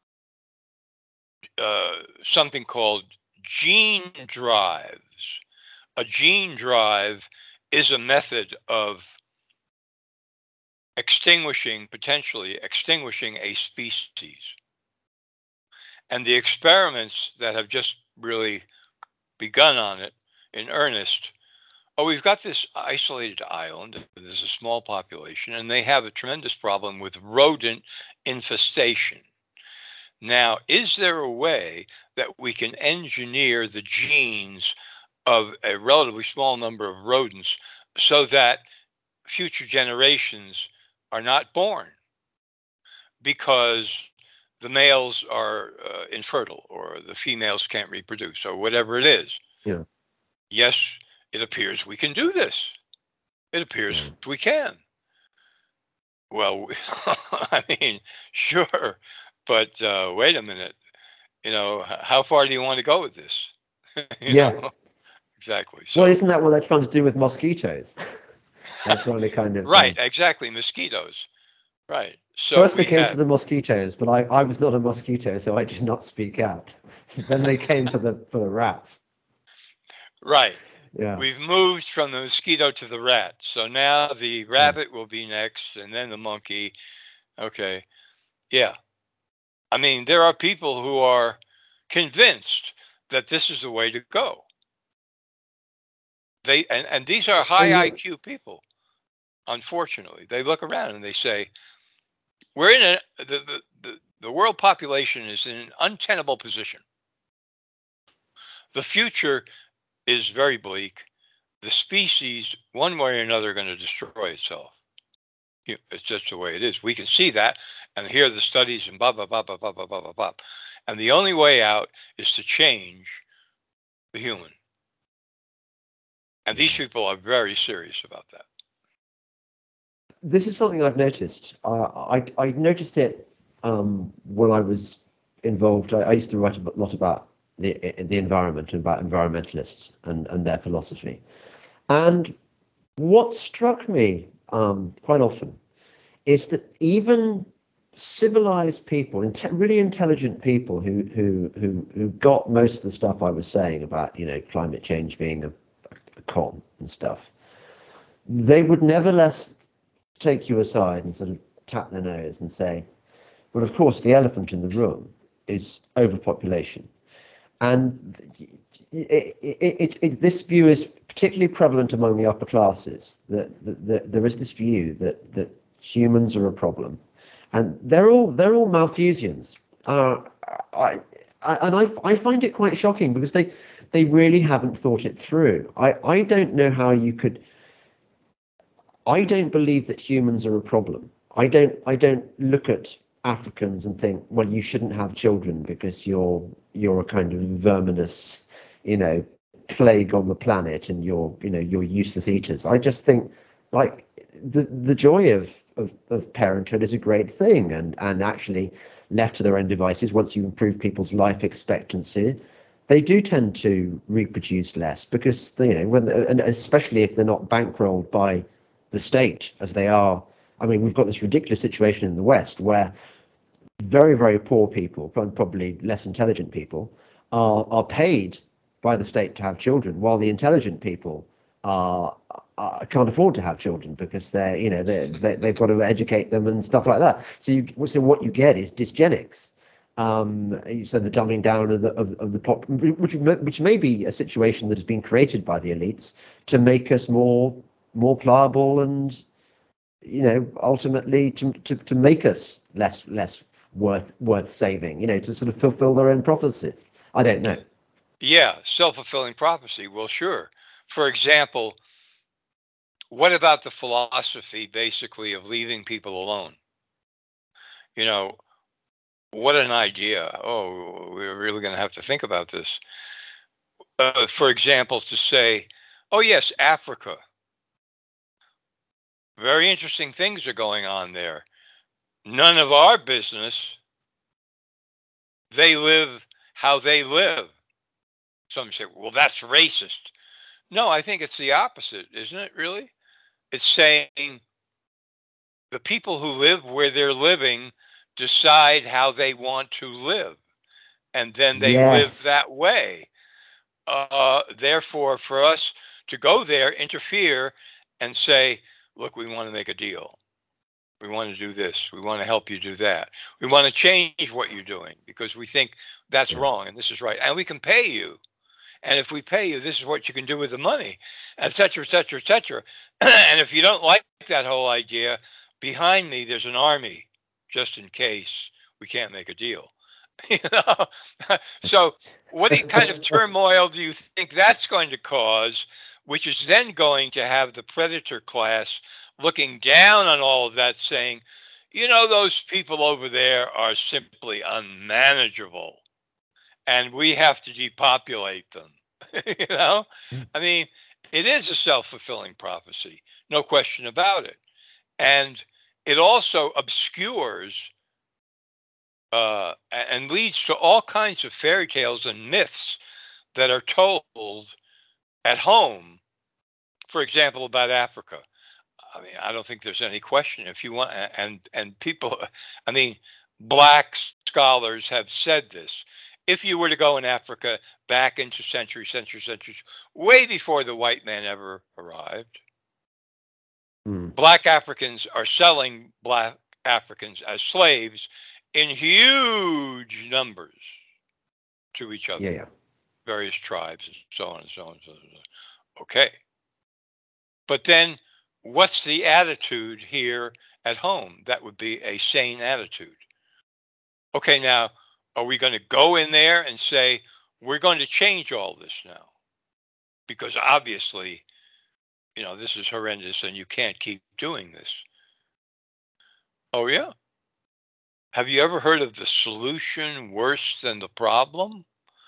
Uh, something called gene drives. A gene drive is a method of extinguishing, potentially extinguishing a species. And the experiments that have just really begun on it in earnest. Oh, we've got this isolated island. There's a small population, and they have a tremendous problem with rodent infestation. Now, is there a way that we can engineer the genes of a relatively small number of rodents so that future generations are not born because the males are uh, infertile or the females can't reproduce or whatever it is? Yeah. Yes, it appears we can do this. It appears Yeah. we can. Well, I mean, sure, but uh, wait a minute. You know, h- how far do you want to go with this? You Yeah. know, exactly. Well, So, isn't that what they're trying to do with mosquitoes? They're trying to kind of. right, Um, exactly. Mosquitoes. Right. So first, they we came for have, the mosquitoes, but I, I was not a mosquito, so I did not speak out. Then they came for the for the rats. right. Yeah. We've moved from the mosquito to the rat. So now the Yeah. rabbit will be next and then the monkey. Okay. Yeah. I mean, there are people who are convinced that this is the way to go. They and, and these are Oh high yeah. I Q people. Unfortunately, they look around and they say, "We're in a the the, the, the world population is in an untenable position. The future is very bleak. The species, one way or another, are going to destroy itself. You know, it's just the way it is. We can see that, and here are the studies, and blah blah blah blah blah blah blah blah blah. And the only way out is to change the human. And these Yeah. people are very serious about that. This is something I've noticed. Uh, I I noticed it um, when I was involved. I, I used to write a lot about the the environment and about environmentalists and and their philosophy. And what struck me um, quite often is that even civilized people, inte- really intelligent people who who who who got most of the stuff I was saying about, you know, climate change being a, a con and stuff, they would nevertheless take you aside and sort of tap their nose and say, well, of course, the elephant in the room is overpopulation. And it, it, it, it, this view is particularly prevalent among the upper classes, that, that, that there is this view that, that humans are a problem. And they're all they're all Malthusians. Uh, I, I, and I, I find it quite shocking because they they really haven't thought it through. I, I don't know how you could I don't believe that humans are a problem. I don't I don't look at Africans and think, well, you shouldn't have children because you're you're a kind of verminous, you know, plague on the planet and you're, you know, you're useless eaters. I just think like the the joy of of, of parenthood is a great thing, and and actually left to their own devices, once you improve people's life expectancy, they do tend to reproduce less because, you know, when, and especially if they're not bankrolled by the state as they are. I mean, we've got this ridiculous situation in the West where very, very poor people, probably less intelligent people, are are paid by the state to have children, while the intelligent people are, are can't afford to have children because they're, you know, they they they've got to educate them and stuff like that. So you so what you get is dysgenics. Um, so the dumbing down of the of, of the pop, which which may be a situation that has been created by the elites to make us more more pliable and, you know, ultimately to, to, to make us less less worth worth saving, you know, to sort of fulfill their own prophecies. I don't know. Yeah, self-fulfilling prophecy. Well, sure. For example, what about the philosophy basically of leaving people alone? You know, what an idea. Oh, we're really going to have to think about this. Uh, for example, to say, oh, yes, Africa, Very interesting things are going on there. None of our business. They live how they live. Some say, well, that's racist. No, I think it's the opposite, isn't it, really? It's saying the people who live where they're living decide how they want to live, and then they live Yes. that way. Uh, therefore, for us to go there, interfere, and say, look, we want to make a deal. We want to do this. We want to help you do that. We want to change what you're doing because we think that's Yeah. wrong and this is right. And we can pay you. And if we pay you, this is what you can do with the money, et cetera, et cetera, et cetera. And if you don't like that whole idea, behind me, there's an army just in case we can't make a deal. You know? So, what kind of turmoil do you think that's going to cause, which is then going to have the predator class looking down on all of that, saying, you know, those people over there are simply unmanageable and we have to depopulate them. You know, I mean, it is a self-fulfilling prophecy, no question about it, and it also obscures uh, and leads to all kinds of fairy tales and myths that are told at home. For example, about Africa. I mean, I don't think there's any question. If you want, and and people, I mean, black scholars have said this. If you were to go in Africa back into centuries, centuries, centuries, way before the white man ever arrived, Mm. black Africans are selling black Africans as slaves in huge numbers to each Yeah, other, yeah. various tribes, and so on and so on. And so on. Okay. But then what's the attitude here at home? That would be a sane attitude. Okay, now, are we going to go in there and say, we're going to change all this now? Because obviously, you know, this is horrendous and you can't keep doing this. Oh, yeah. Have you ever heard of the solution worse than the problem?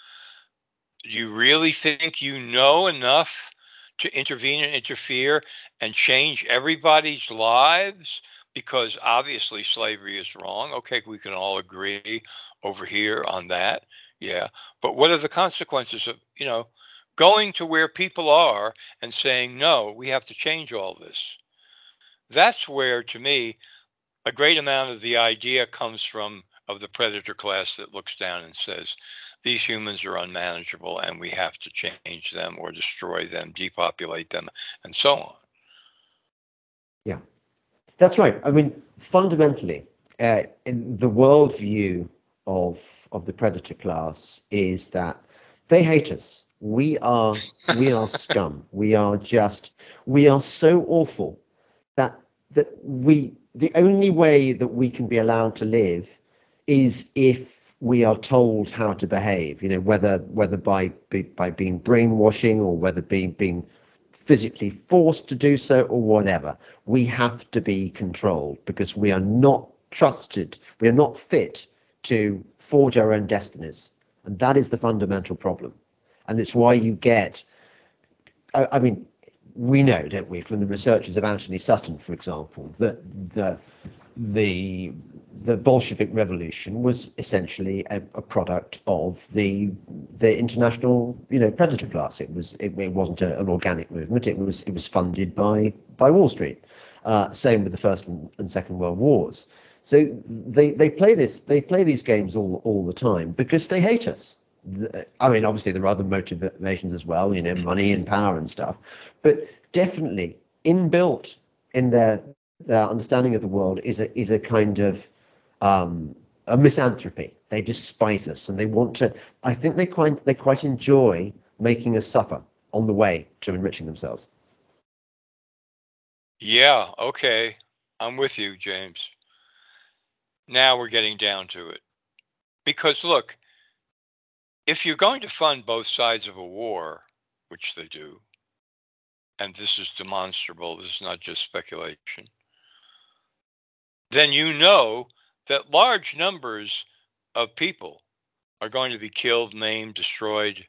Do you really think you know enough to intervene and interfere and change everybody's lives? Because obviously slavery is wrong. Okay, we can all agree over here on that. Yeah. But what are the consequences of, you know, going to where people are and saying, no, we have to change all this? That's where, to me, a great amount of the idea comes from of the predator class that looks down and says these humans are unmanageable and we have to change them or destroy them, depopulate them, and so on. Yeah. That's right. I mean, fundamentally, uh, in the worldview of of the predator class is that they hate us. We are we are scum. We are just we are so awful that that we the only way that we can be allowed to live is if we are told how to behave. You know, whether whether by by being brainwashing or whether being being physically forced to do so or whatever. We have to be controlled because we are not trusted. We are not fit to forge our own destinies. And that is the fundamental problem. And it's why you get, I, I mean, we know, don't we, from the researches of Anthony Sutton, for example, that the the the Bolshevik Revolution was essentially a, a product of the the international, you know, predator class. It was it, it wasn't a, an organic movement. It was it was funded by by Wall Street. Uh, same with the First and, and Second World Wars. So they they play this they play these games all all the time because they hate us. I mean, obviously there are other motivations as well, you know, money and power and stuff, but definitely inbuilt in their their understanding of the world is a is a kind of um, a misanthropy. They despise us and they want to. I think they quite they quite enjoy making us suffer on the way to enriching themselves. Yeah, okay. I'm with you, James. Now we're getting down to it. Because look, if you're going to fund both sides of a war, which they do, and this is demonstrable, this is not just speculation, then you know that large numbers of people are going to be killed, maimed, destroyed,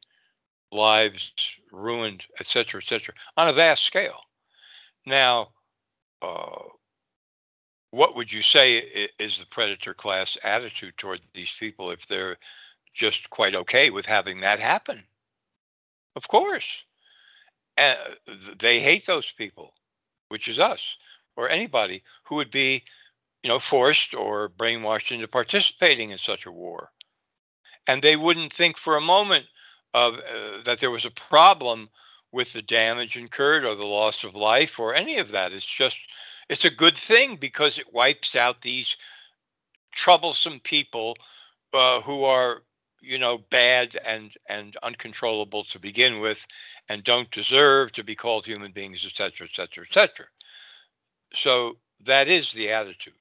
lives ruined, et cetera, et cetera, on a vast scale. Now, uh, what would you say is the predator class attitude toward these people if they're just quite okay with having that happen? Of course. And they hate those people, which is us, or anybody who would be, you know, forced or brainwashed into participating in such a war. And they wouldn't think for a moment of uh, that there was a problem with the damage incurred or the loss of life or any of that. It's just it's a good thing because it wipes out these troublesome people uh, who are, you know, bad and and uncontrollable to begin with and don't deserve to be called human beings, et cetera, et cetera, et cetera. So that is the attitude.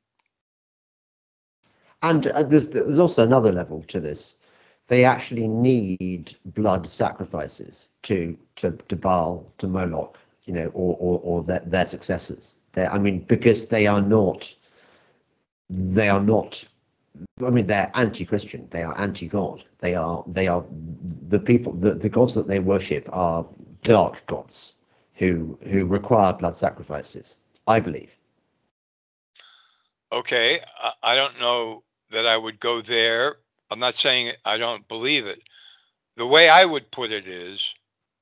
And uh, there's there's also another level to this. They actually need blood sacrifices to to, to Baal, to Moloch, you know, or or, or their, their successors. They, I mean, because they are not they are not. I mean, they're anti-Christian. They are anti-God. They are they are the people. The, the gods that they worship are dark gods who who require blood sacrifices, I believe. Okay, I, I don't know that I would go there. I'm not saying I don't believe it. The way I would put it is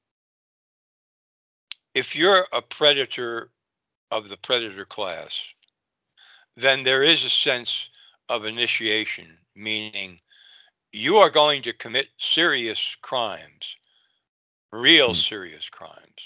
if you're a predator of the predator class, then there is a sense of initiation, meaning you are going to commit serious crimes, real Hmm. serious crimes.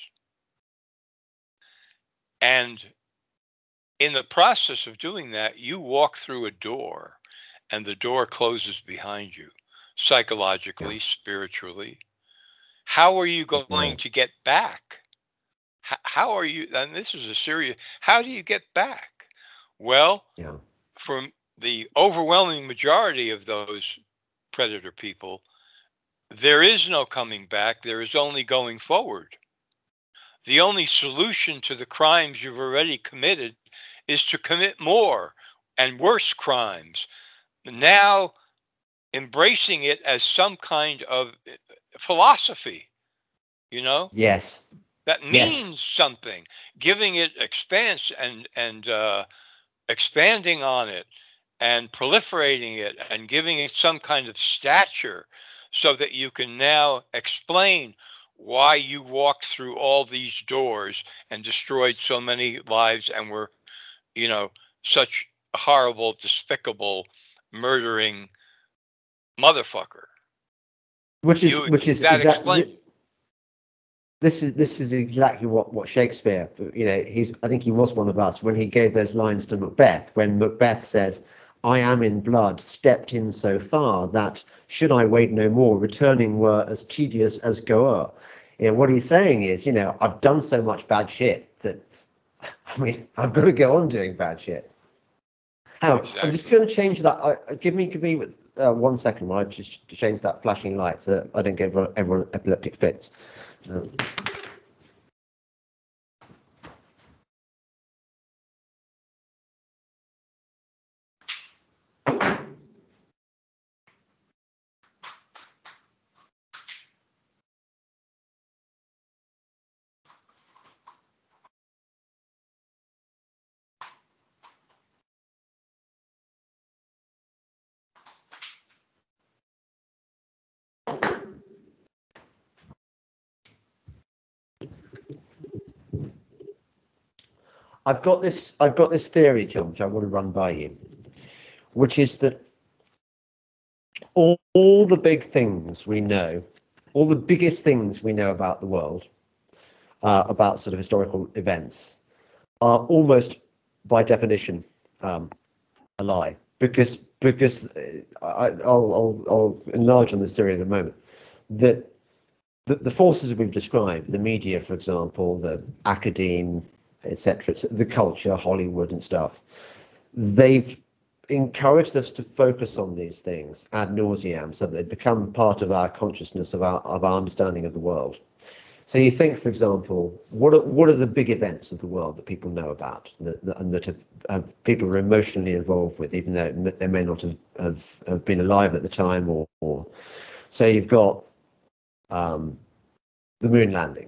And in the process of doing that, you walk through a door and the door closes behind you, Yeah. psychologically, spiritually. How are you Yeah. going to get back? H- How are you? And this is a serious, how do you get back? Well, Yeah. from the overwhelming majority of those predator people, there is no coming back. There is only going forward. The only solution to the crimes you've already committed is to commit more and worse crimes. Now, embracing it as some kind of eh, philosophy, you know, Yes. that Yes. means something, giving it expanse and, and, uh, expanding on it and proliferating it and giving it some kind of stature so that you can now explain why you walked through all these doors and destroyed so many lives and were, you know, such a horrible, despicable, murdering motherfucker. Which is You which is that explains. exactly this is this is exactly what what Shakespeare, you know, he's I think he was one of us when he gave those lines to Macbeth, when Macbeth says, I am in blood stepped in so far that should I wait no more, returning were as tedious as goer. You know, what he's saying is, you know, I've done so much bad shit that I mean I've got to go on doing bad shit. Hang on, I'm just Exactly. going to change that. I, give me, give me uh, one second while I just change that flashing light so that I don't give everyone, everyone epileptic fits. Um, I've got this. I've got this theory, John, which I want to run by you, which is that all, all the big things we know, all the biggest things we know about the world, uh, about sort of historical events, are almost by definition um, a lie. Because because uh, I, I'll, I'll I'll enlarge on this theory in a moment. That the, the forces we've described, the media, for example, the academe, et cetera, the culture, Hollywood and stuff, they've encouraged us to focus on these things ad nauseam so that they become part of our consciousness, of our of our understanding of the world. So you think, for example, what are, what are the big events of the world that people know about that, that, and that have, have people are emotionally involved with, even though they may not have, have, have been alive at the time, or, or so you've got um, the moon landings.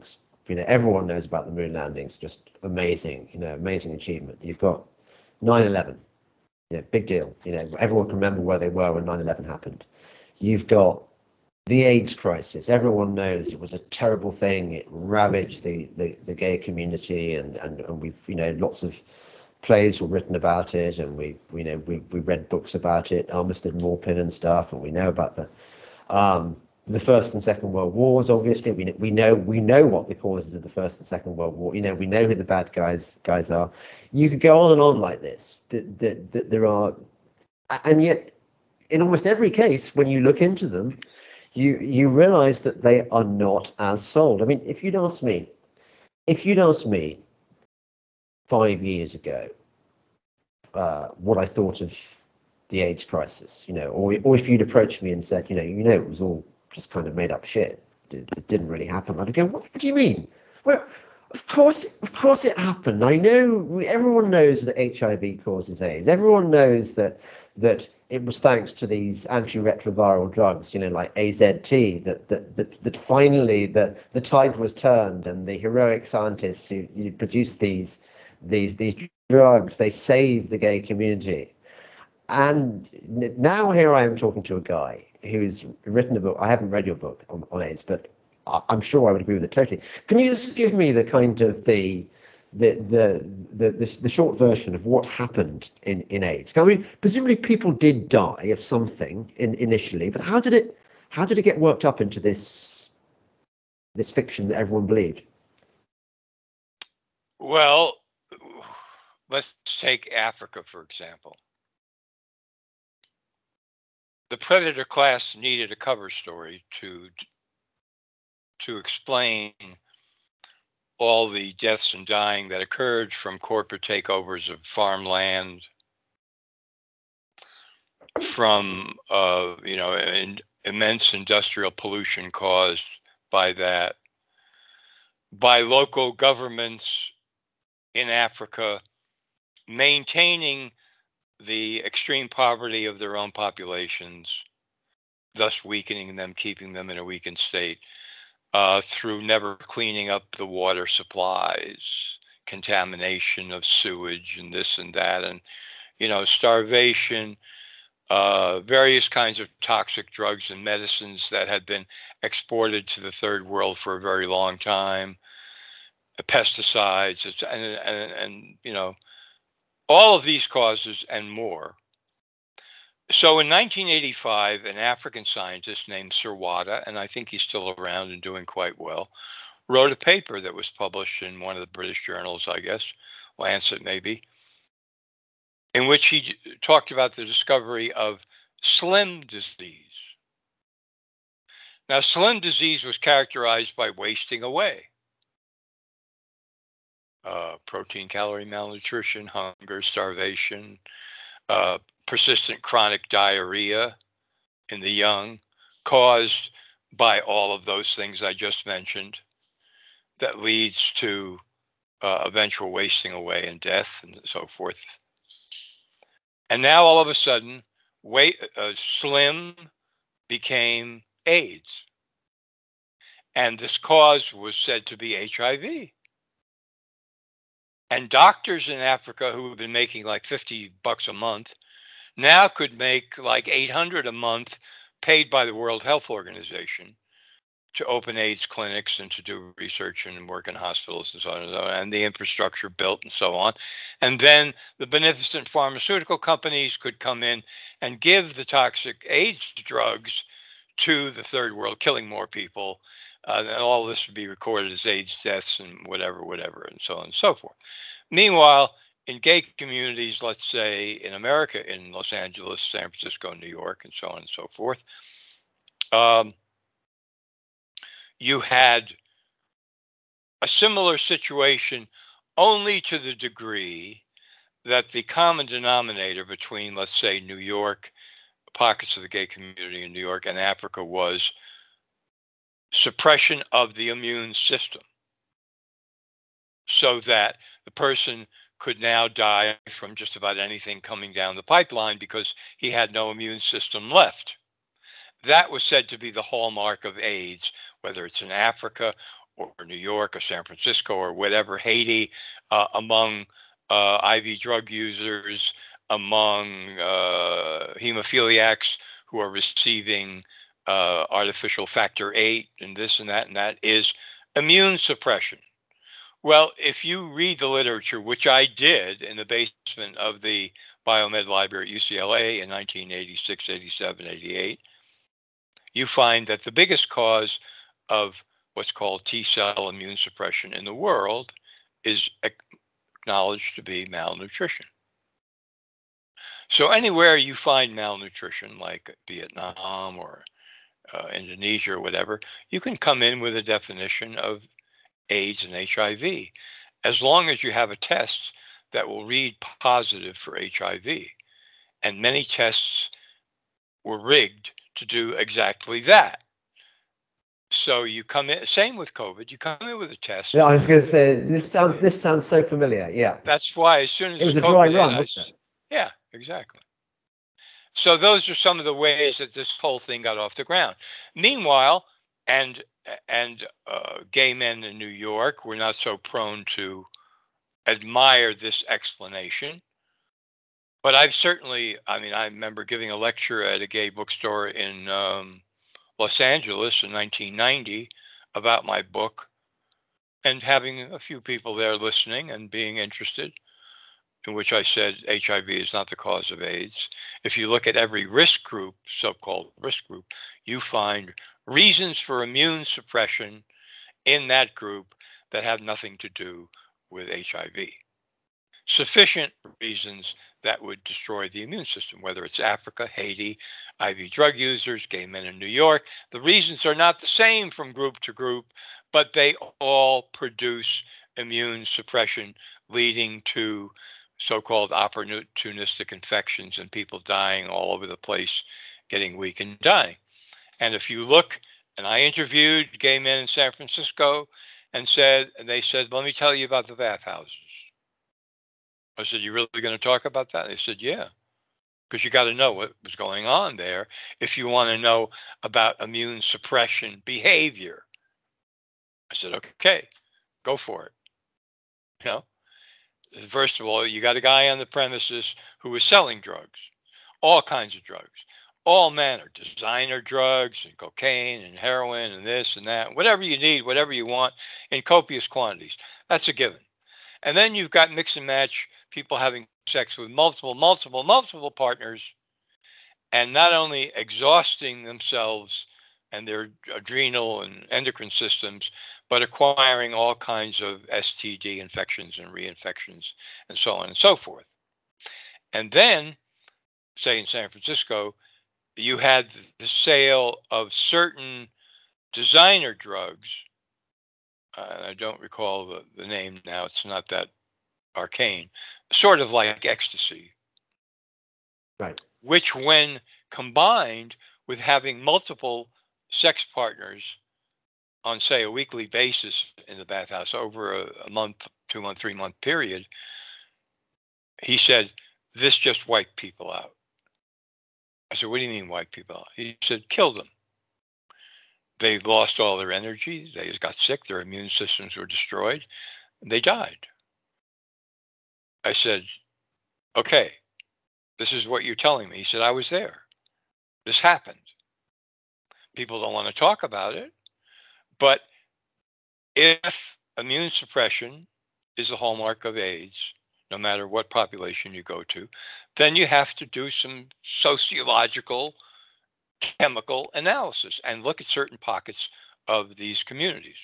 you know, everyone knows about the moon landings, just amazing, you know, amazing achievement. You've got nine eleven, you know, big deal. You know, everyone can remember where they were when nine eleven happened. You've got the AIDS crisis. Everyone knows it was a terrible thing. It ravaged the, the, the gay community, and, and, and we've, you know, lots of plays were written about it, and we, you know, we, we read books about it, Armistead Maupin and stuff, and we know about the um, the First and Second World Wars. Obviously, we we know we know what the causes of the First and Second World War. You know, we know who the bad guys guys are. You could go on and on like this. That that, that there are, and yet, in almost every case, when you look into them, you you realize that they are not as sold. I mean, if you'd asked me, if you'd asked me five years ago uh, what I thought of the AIDS crisis, you know, or or if you'd approached me and said, you know, you know, it was all just kind of made up shit, it, it didn't really happen, I'd go, what, what do you mean? Well, of course, of course it happened. I know, everyone knows that H I V causes AIDS. Everyone knows that that it was thanks to these antiretroviral drugs, you know, like A Z T, that that that, that finally the, the tide was turned, and the heroic scientists who, who produced these these these drugs, they saved the gay community. And now here I am talking to a guy who's written a book. I haven't read your book on, on AIDS, but I'm sure I would agree with it totally. Can you just give me the kind of the the the the, the, the short version of what happened in, in AIDS? I mean, presumably people did die of something in, initially, but how did it how did it get worked up into this this fiction that everyone believed? Well, let's take Africa, for example. The Predator class needed a cover story to to explain all the deaths and dying that occurred from corporate takeovers of farmland, from uh, you know, in, immense industrial pollution caused by that, by local governments in Africa maintaining the extreme poverty of their own populations, thus weakening them, keeping them in a weakened state, uh, through never cleaning up the water supplies, contamination of sewage, and this and that, and you know, starvation, uh, various kinds of toxic drugs and medicines that had been exported to the third world for a very long time, pesticides, and, and, and you know, all of these causes and more. So in nineteen eighty-five, an African scientist named Sir Wada, and I think he's still around and doing quite well, wrote a paper that was published in one of the British journals, I guess, Lancet maybe, in which he talked about the discovery of Slim disease. Now, Slim disease was characterized by wasting away, uh, protein, calorie malnutrition, hunger, starvation, uh, persistent chronic diarrhea in the young, caused by all of those things I just mentioned, that leads to uh, eventual wasting away and death and so forth. And now all of a sudden, weight, uh, Slim became AIDS. And this cause was said to be H I V. And doctors in Africa who have been making like fifty bucks a month now could make like eight hundred a month, paid by the World Health Organization, to open AIDS clinics and to do research and work in hospitals and so on and so on, and the infrastructure built and so on. And then the beneficent pharmaceutical companies could come in and give the toxic AIDS drugs to the third world, killing more people. Uh, and all this would be recorded as AIDS deaths and whatever, whatever, and so on and so forth. Meanwhile, in gay communities, let's say in America, in Los Angeles, San Francisco, New York, and so on and so forth, um, you had a similar situation, only to the degree that the common denominator between, let's say, New York, pockets of the gay community in New York, and Africa was suppression of the immune system, so that the person could now die from just about anything coming down the pipeline because he had no immune system left. That was said to be the hallmark of AIDS, whether it's in Africa or New York or San Francisco or whatever, Haiti, uh, among uh, I V drug users, among uh, hemophiliacs who are receiving uh, artificial factor eight and this and that and that is immune suppression. Well, if you read the literature, which I did in the basement of the Biomed Library at U C L A in nineteen eighty-six, eighty-seven, eighty-eight, you find that the biggest cause of what's called T cell immune suppression in the world is acknowledged to be malnutrition. So anywhere you find malnutrition, like Vietnam or uh, Indonesia or whatever, you can come in with a definition of AIDS and H I V, as long as you have a test that will read positive for H I V. And many tests were rigged to do exactly that. So you come in, same with COVID, you come in with a test. Yeah, I was going to say this sounds this sounds so familiar. Yeah, That's why as soon as it was a dry COVID hit, run, I, wasn't it? yeah, exactly. So those are some of the ways that this whole thing got off the ground. Meanwhile, and and uh, gay men in New York were not so prone to admire this explanation. But I've certainly, I mean, I remember giving a lecture at a gay bookstore in um, Los Angeles in nineteen ninety about my book and having a few people there listening and being interested, in which I said H I V is not the cause of AIDS. If you look at every risk group, so called risk group, you find reasons for immune suppression in that group that have nothing to do with H I V. Sufficient reasons that would destroy the immune system, whether it's Africa, Haiti, I V drug users, gay men in New York. The reasons are not the same from group to group, but they all produce immune suppression, leading to so called opportunistic infections and people dying all over the place, getting weak and dying. And if you look, and I interviewed gay men in San Francisco and said, and they said, let me tell you about the bathhouses. I said, you really going to talk about that? They said, yeah, because you got to know what was going on there if you want to know about immune suppression behavior. I said, okay, go for it. You know, first of all, you got a guy on the premises who was selling drugs, all kinds of drugs, all manner, designer drugs and cocaine and heroin and this and that, whatever you need, whatever you want in copious quantities. That's a given. And then you've got mix and match people having sex with multiple, multiple, multiple partners and not only exhausting themselves and their adrenal and endocrine systems, but acquiring all kinds of S T D infections and reinfections and so on and so forth. And then, say in San Francisco, you had the sale of certain designer drugs. Uh, I don't recall the, the name now, it's not that arcane, sort of like ecstasy, Right. which, when combined with having multiple sex partners on, say, a weekly basis in the bathhouse over a, a month, two month, three month period, he said, this just wiped people out. I said, what do you mean wipe people out? He said, killed them. They lost all their energy. They got sick. Their immune systems were destroyed. And they died. I said, okay, this is what you're telling me. He said, I was there. This happened. People don't want to talk about it. But if immune suppression is the hallmark of AIDS, no matter what population you go to, then you have to do some sociological, chemical analysis and look at certain pockets of these communities.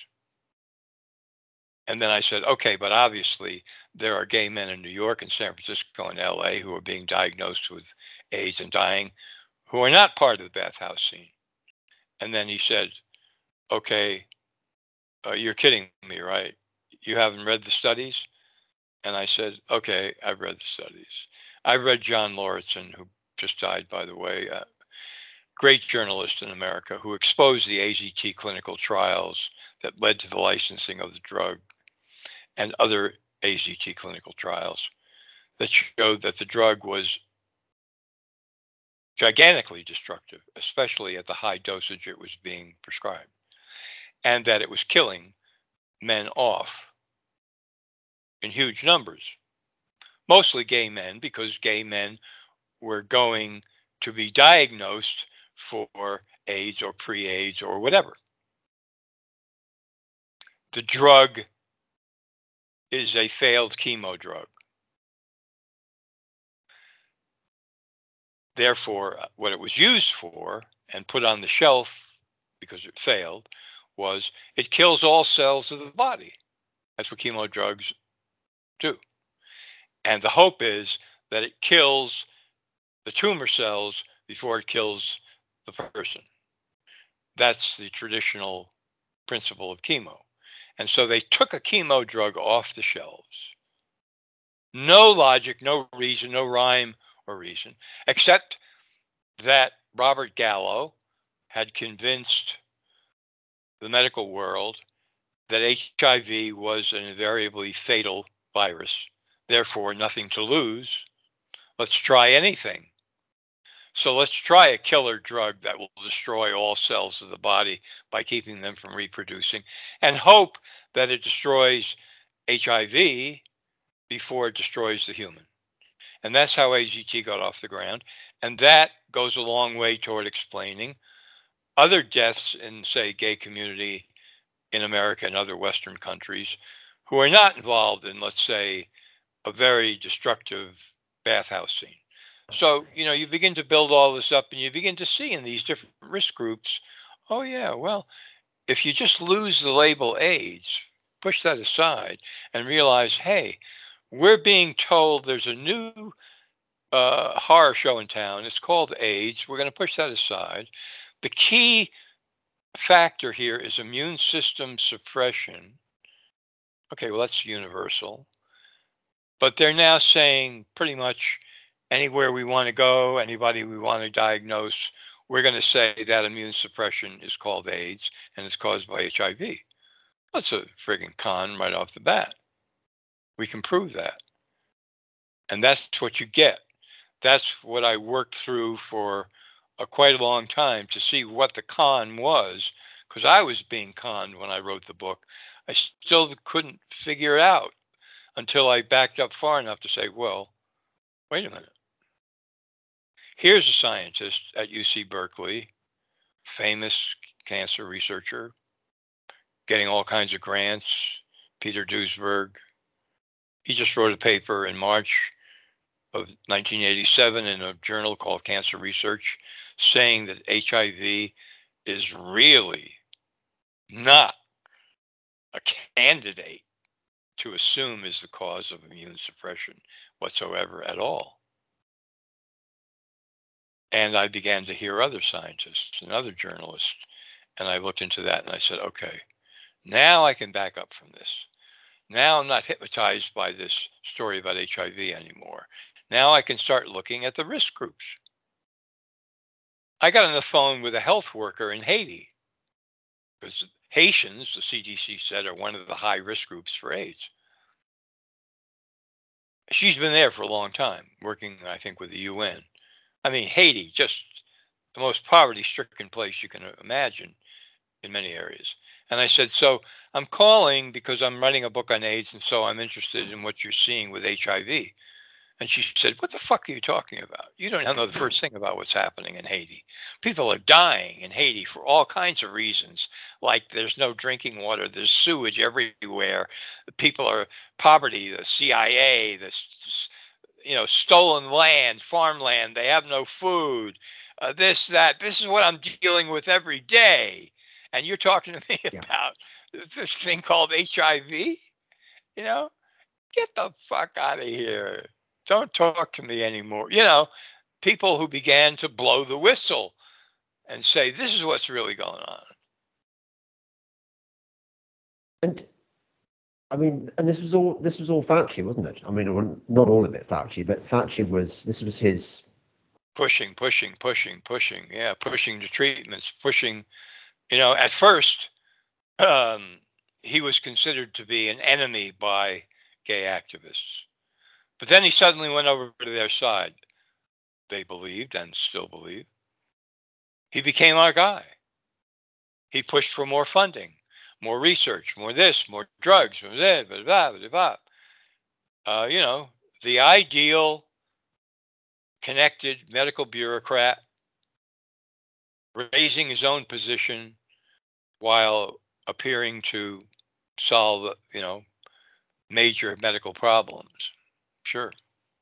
And then I said, okay, but obviously there are gay men in New York and San Francisco and L A who are being diagnosed with AIDS and dying who are not part of the bathhouse scene. And then he said, okay, uh, you're kidding me, right? You haven't read the studies? And I said, okay, I've read the studies. I've read John Lauritsen, who just died, by the way, a great journalist in America who exposed the A Z T clinical trials that led to the licensing of the drug and other A Z T clinical trials that showed that the drug was gigantically destructive, especially at the high dosage it was being prescribed, and that it was killing men off in huge numbers, mostly gay men, because gay men were going to be diagnosed for AIDS or pre-AIDS or whatever. The drug is a failed chemo drug. Therefore, uh, what it was used for and put on the shelf because it failed was it kills all cells of the body. That's what chemo drugs do. And the hope is that it kills the tumor cells before it kills the person. That's the traditional principle of chemo. And so they took a chemo drug off the shelves. No logic, no reason, no rhyme or reason, except that Robert Gallo had convinced the medical world that H I V was an invariably fatal virus, therefore nothing to lose. Let's try anything. So let's try a killer drug that will destroy all cells of the body by keeping them from reproducing and hope that it destroys H I V before it destroys the human. And that's how A Z T got off the ground. And that goes a long way toward explaining other deaths in, say, gay community in America and other Western countries who are not involved in, let's say, a very destructive bathhouse scene. So, you know, you begin to build all this up and you begin to see in these different risk groups, oh, yeah, well, if you just lose the label AIDS, push that aside and realize, hey, we're being told there's a new uh, horror show in town. It's called AIDS. We're going to push that aside. The key factor here is immune system suppression. Okay, well, that's universal. But they're now saying pretty much anywhere we want to go, anybody we want to diagnose, we're going to say that immune suppression is called AIDS and it's caused by H I V. That's a friggin' con right off the bat. We can prove that. And that's what you get. That's what I worked through for a quite a long time to see what the con was, because I was being conned when I wrote the book. I still couldn't figure it out until I backed up far enough to say, well, wait a minute. Here's a scientist at U C Berkeley, famous cancer researcher, getting all kinds of grants, Peter Duesberg. He just wrote a paper in March of nineteen eighty-seven in a journal called Cancer Research saying that H I V is really not a candidate to assume is the cause of immune suppression whatsoever at all. And I began to hear other scientists and other journalists, and I looked into that and I said, okay, now I can back up from this. Now I'm not hypnotized by this story about H I V anymore. Now I can start looking at the risk groups. I got on the phone with a health worker in Haiti because Haitians, the C D C said, are one of the high risk groups for AIDS. She's been there for a long time, working, I think, with the U N. I mean, Haiti, just the most poverty stricken place you can imagine in many areas. And I said, so I'm calling because I'm writing a book on AIDS, and so I'm interested in what you're seeing with H I V. And she said, what the fuck are you talking about? You don't know the first thing about what's happening in Haiti. People are dying in Haiti for all kinds of reasons, like there's no drinking water, there's sewage everywhere. People are poverty, the C I A, the you know, stolen land, farmland. They have no food. Uh, this, that. This is what I'm dealing with every day. And you're talking to me Yeah. about this, this thing called H I V? You know, get the fuck out of here. Don't talk to me anymore. You know, people who began to blow the whistle and say, this is what's really going on. And I mean, and this was all this was all Fauci, wasn't it? I mean, well, not all of it Fauci, but Fauci was this was his Pushing, pushing, pushing, pushing. Yeah, pushing the treatments, pushing. You know, at first, um, he was considered to be an enemy by gay activists. But then he suddenly went over to their side. They believed and still believe. He became our guy. He pushed for more funding, more research, more this, more drugs, more that, blah, blah, blah, blah. Uh, you know, the ideal connected medical bureaucrat raising his own position while appearing to solve, you know, major medical problems. Sure.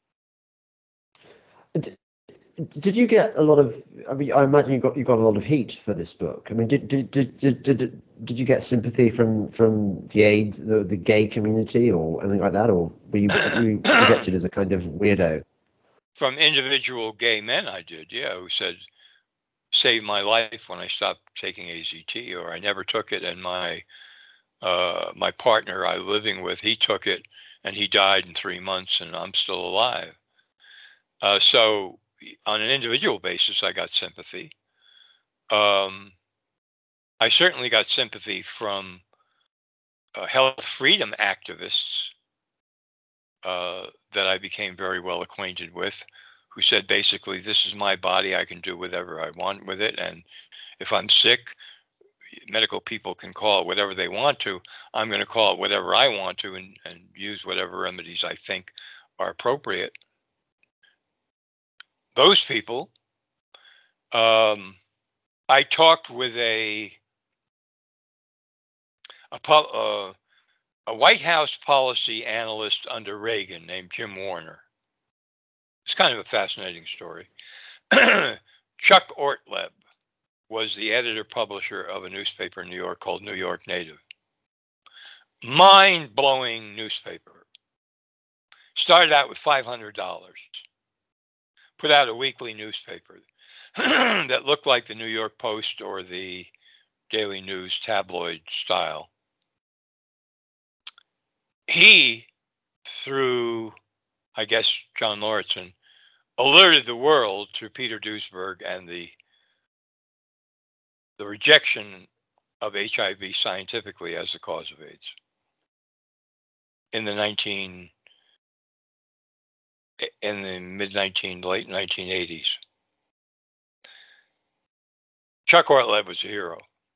D- Did you get a lot of? I mean, I imagine you got you got a lot of heat for this book. I mean, did did did did, did, did you get sympathy from from the AIDS, the, the gay community, or anything like that, or were you were you projected as a kind of weirdo? From individual gay men, I did, yeah, who said, saved my life when I stopped taking A Z T, or I never took it, and my uh, my partner I was living with, he took it, and he died in three months, and I'm still alive. Uh, so on an individual basis, I got sympathy. Um, I certainly got sympathy from uh, health freedom activists uh, that I became very well acquainted with, who said basically, this is my body, I can do whatever I want with it, and if I'm sick, medical people can call it whatever they want to. I'm going to call it whatever I want to, and, and use whatever remedies I think are appropriate. Those people, um, I talked with a a, uh, a White House policy analyst under Reagan named Jim Warner. It's kind of a fascinating story. Chuck Ortleb was the editor publisher of a newspaper in New York called New York Native. Mind blowing newspaper. Started out with five hundred dollars. Put out a weekly newspaper that looked like the New York Post or the Daily News tabloid style. He, through, I guess, John Lauritsen, alerted the world to Peter Duesberg and the the rejection of H I V scientifically as the cause of AIDS in the nineteen in the mid nineteen late nineteen eighties. Chuck Ortleb was a hero.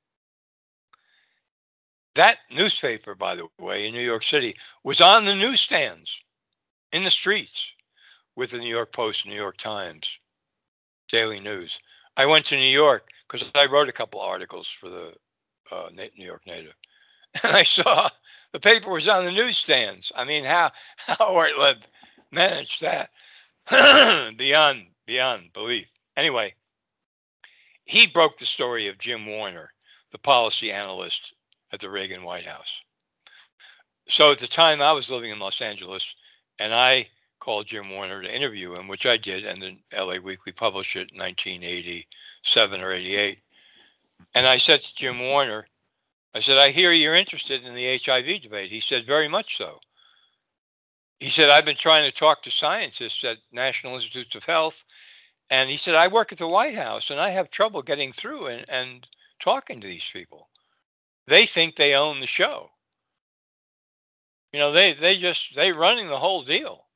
That newspaper, by the way, in New York City, was on the newsstands, in the streets, with the New York Post, New York Times, Daily News. I went to New York because I wrote a couple articles for the uh, New York Native, and I saw the paper was on the newsstands. I mean, how how Ortleb managed that beyond beyond belief. Anyway, he broke the story of Jim Warner, the policy analyst at the Reagan White House. So at the time I was living in Los Angeles, and I called Jim Warner to interview him, which I did, and then L A Weekly published it in nineteen eighty-seven or eighty-eight. And I said to Jim Warner, I said, I hear you're interested in the H I V debate. He said, very much so. He said, I've been trying to talk to scientists at National Institutes of Health. And he said, I work at the White House, and I have trouble getting through and, and talking to these people. They think they own the show. You know, they they just they running the whole deal.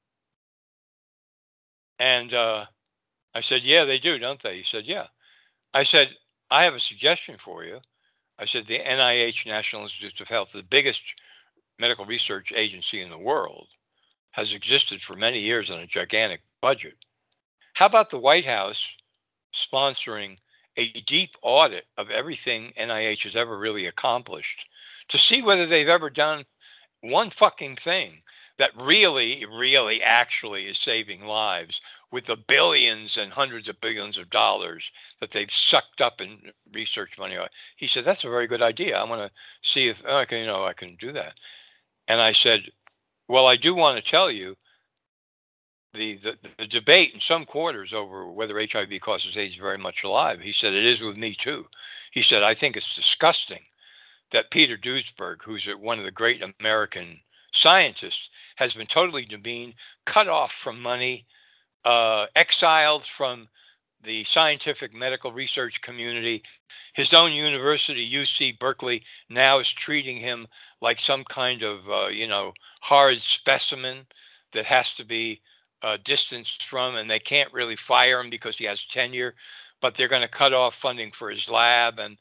And uh, I said, yeah, they do, don't they? He said, yeah. I said, I have a suggestion for you. I said, the N I H, National Institutes of Health, the biggest medical research agency in the world, has existed for many years on a gigantic budget. How about the White House sponsoring a deep audit of everything N I H has ever really accomplished to see whether they've ever done one fucking thing that really, really actually is saving lives with the billions and hundreds of billions of dollars that they've sucked up in research money. He said, that's a very good idea. I want to see if oh, I can, you know, I can do that. And I said, well, I do want to tell you the, the, the debate in some quarters over whether H I V causes AIDS is very much alive. He said, it is with me too. He said, I think it's disgusting that Peter Duesberg, who's one of the great American scientists, has been totally demeaned, cut off from money, uh, exiled from the scientific medical research community. His own university, U C Berkeley, now is treating him like some kind of, uh, you know, hard specimen that has to be uh, distanced from, and they can't really fire him because he has tenure, but they're going to cut off funding for his lab. And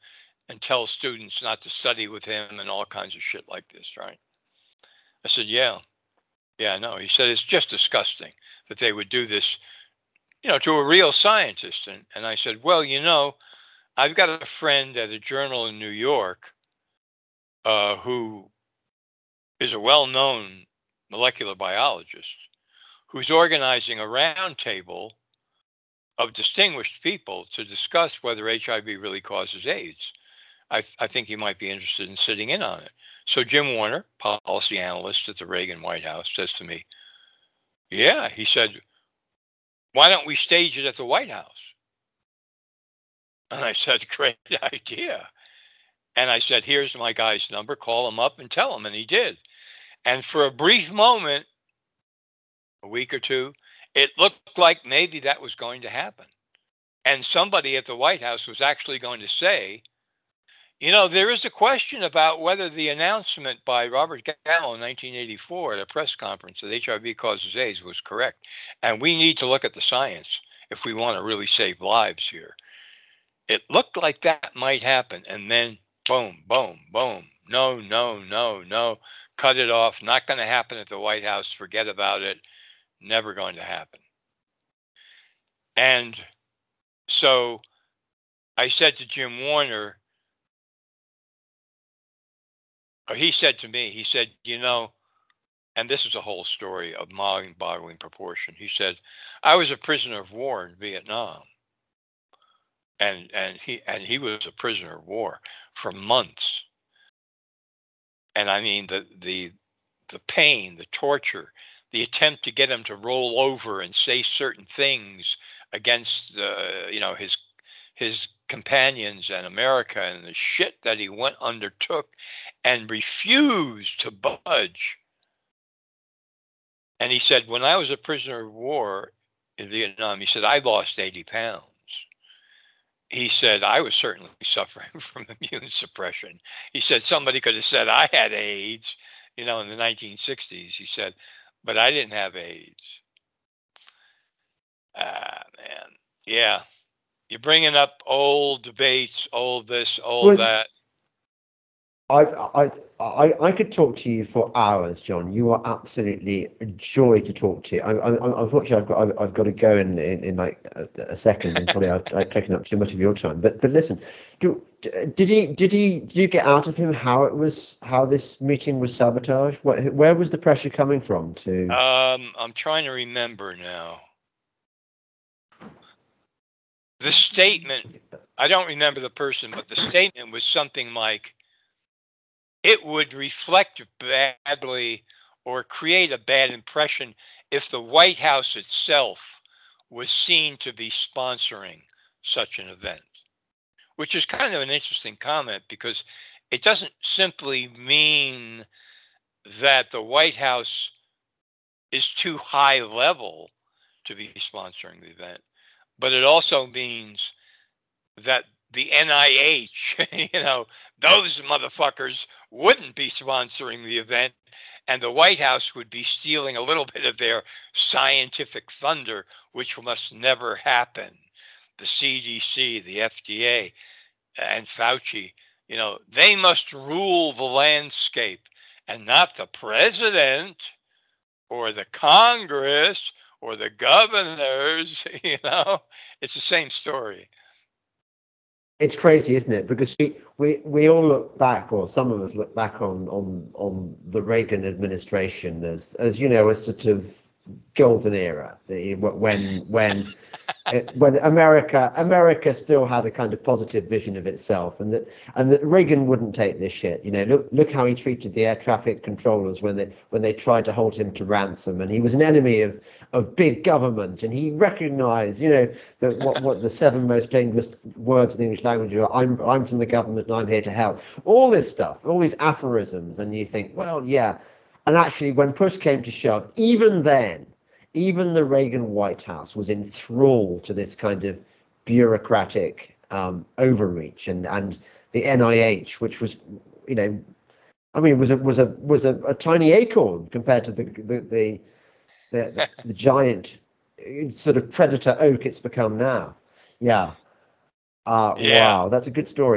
and tells students not to study with him and all kinds of shit like this, right? I said, yeah, yeah, no. He said, it's just disgusting that they would do this, you know, to a real scientist. And, and I said, well, you know, I've got a friend at a journal in New York uh, who is a well known molecular biologist who's organizing a roundtable of distinguished people to discuss whether H I V really causes AIDS. I, th- I think you might be interested in sitting in on it. So Jim Warner, policy analyst at the Reagan White House, says to me, yeah, he said, why don't we stage it at the White House? And I said, great idea. And I said, here's my guy's number, call him up and tell him. And he did. And for a brief moment, a week or two, it looked like maybe that was going to happen. And somebody at the White House was actually going to say, you know, there is a question about whether the announcement by Robert Gallo in nineteen eighty-four at a press conference that H I V causes AIDS was correct. And we need to look at the science if we want to really save lives here. It looked like that might happen. And then boom, boom, boom. No, no, no, no. Cut it off. Not going to happen at the White House. Forget about it. Never going to happen. And so I said to Jim Warner, or he said to me, he said, you know, and this is a whole story of mind-boggling proportion. He said, I was a prisoner of war in Vietnam. And and he and he was a prisoner of war for months. And I mean the the the pain, the torture, the attempt to get him to roll over and say certain things against uh, you know his his companions and America, and the shit that he went undertook and refused to budge. And he said, when I was a prisoner of war in Vietnam, he said, I lost eighty pounds. He said, I was certainly suffering from immune suppression. He said, somebody could have said I had AIDS, you know, in the nineteen sixties. He said, but I didn't have AIDS. Ah, man. Yeah. You're bringing up old debates, old this, old Well, that. I've, I, I, I could talk to you for hours, John. You are absolutely a joy to talk to. I, I, unfortunately, I've got, I've, I've got to go in, in, in like a, a second, and probably I've, I've taken up too much of your time. But, but listen, do, did he, did he, did you get out of him how it was, how this meeting was sabotaged? What, where was the pressure coming from to? Um, I'm trying to remember now. The statement, I don't remember the person, but the statement was something like, it would reflect badly or create a bad impression if the White House itself was seen to be sponsoring such an event, which is kind of an interesting comment because it doesn't simply mean that the White House is too high level to be sponsoring the event, but it also means that the N I H, you know, those motherfuckers wouldn't be sponsoring the event, and the White House would be stealing a little bit of their scientific thunder, which must never happen. The C D C, the F D A, and Fauci, you know, they must rule the landscape and not the president or the Congress or the governors, you know, it's the same story. It's crazy, isn't it? Because we, we, we all look back, or some of us look back on on on the Reagan administration as as you know a sort of golden era. The, when when it, when America America still had a kind of positive vision of itself, and that and that Reagan wouldn't take this shit. You know, look look how he treated the air traffic controllers when they when they tried to hold him to ransom, and he was an enemy of of big government, and he recognised, you know, that what what the seven most dangerous words in the English language are. I'm I'm from the government, and I'm here to help. All this stuff, all these aphorisms, and you think, well, yeah. And actually, when push came to shove, even then, even the Reagan White House was enthralled to this kind of bureaucratic um, overreach, and and the N I H, which was, you know, I mean, was a was a was a, a tiny acorn compared to the the the the, the, the giant sort of predator oak it's become now. Yeah. Uh, Yeah. wow, that's a good story.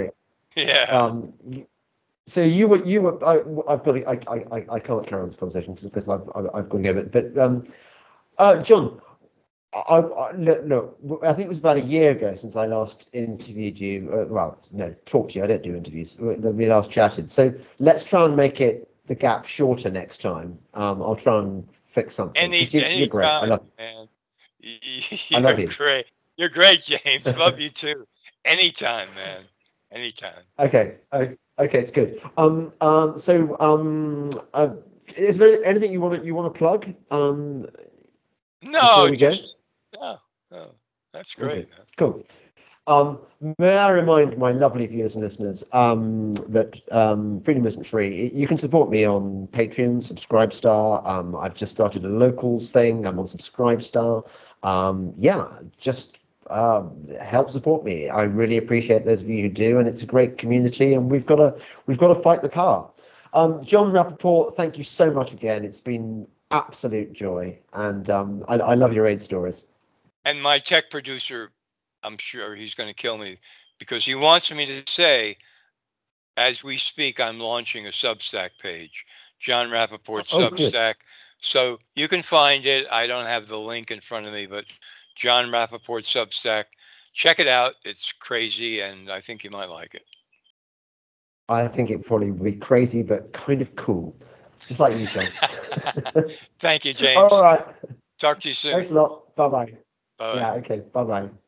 Yeah. Um, you, so you were you were I, I've got to, I, I I I can't carry on this conversation because I've I've, I've got to go. But but um, uh, John, I, I, look, look, I think it was about a year ago since I last interviewed you. Uh, well, no, talked to you. I don't do interviews. That we last chatted. So let's try and make it the gap shorter next time. Um, I'll try and fix something Any because you, you're great. I anytime, love man. I love You're you. great. You're great, James. Love you too. Anytime, man. Anytime. Okay. o- Okay, it's good. Um, um, so um, uh, is there anything you want to you want to plug um before No, we go? just no, no. That's Okay, great, man. cool. Um, may I remind my lovely viewers and listeners um, that um, Freedom isn't free. You can support me on Patreon, Subscribestar. Um, I've just started a locals thing. I'm on Subscribestar. Um, yeah, just uh, help support me. I really appreciate those of you who do, and it's a great community. And we've got to we've got to fight the car. Um, John Rappaport, thank you so much again. It's been absolute joy, and um, I, I love your aid stories. And my tech producer, I'm sure he's going to kill me because he wants me to say, as we speak, I'm launching a Substack page, John Rappaport Oh, good. Substack. So you can find it. I don't have the link in front of me, but John Rappaport Substack. Check it out. It's crazy, and I think you might like I think it probably would be crazy, but kind of cool. Just like you, John. it. Thank you, All James. right. Talk to you soon. Thanks a lot. Bye bye. Bye. Yeah, okay. Bye bye.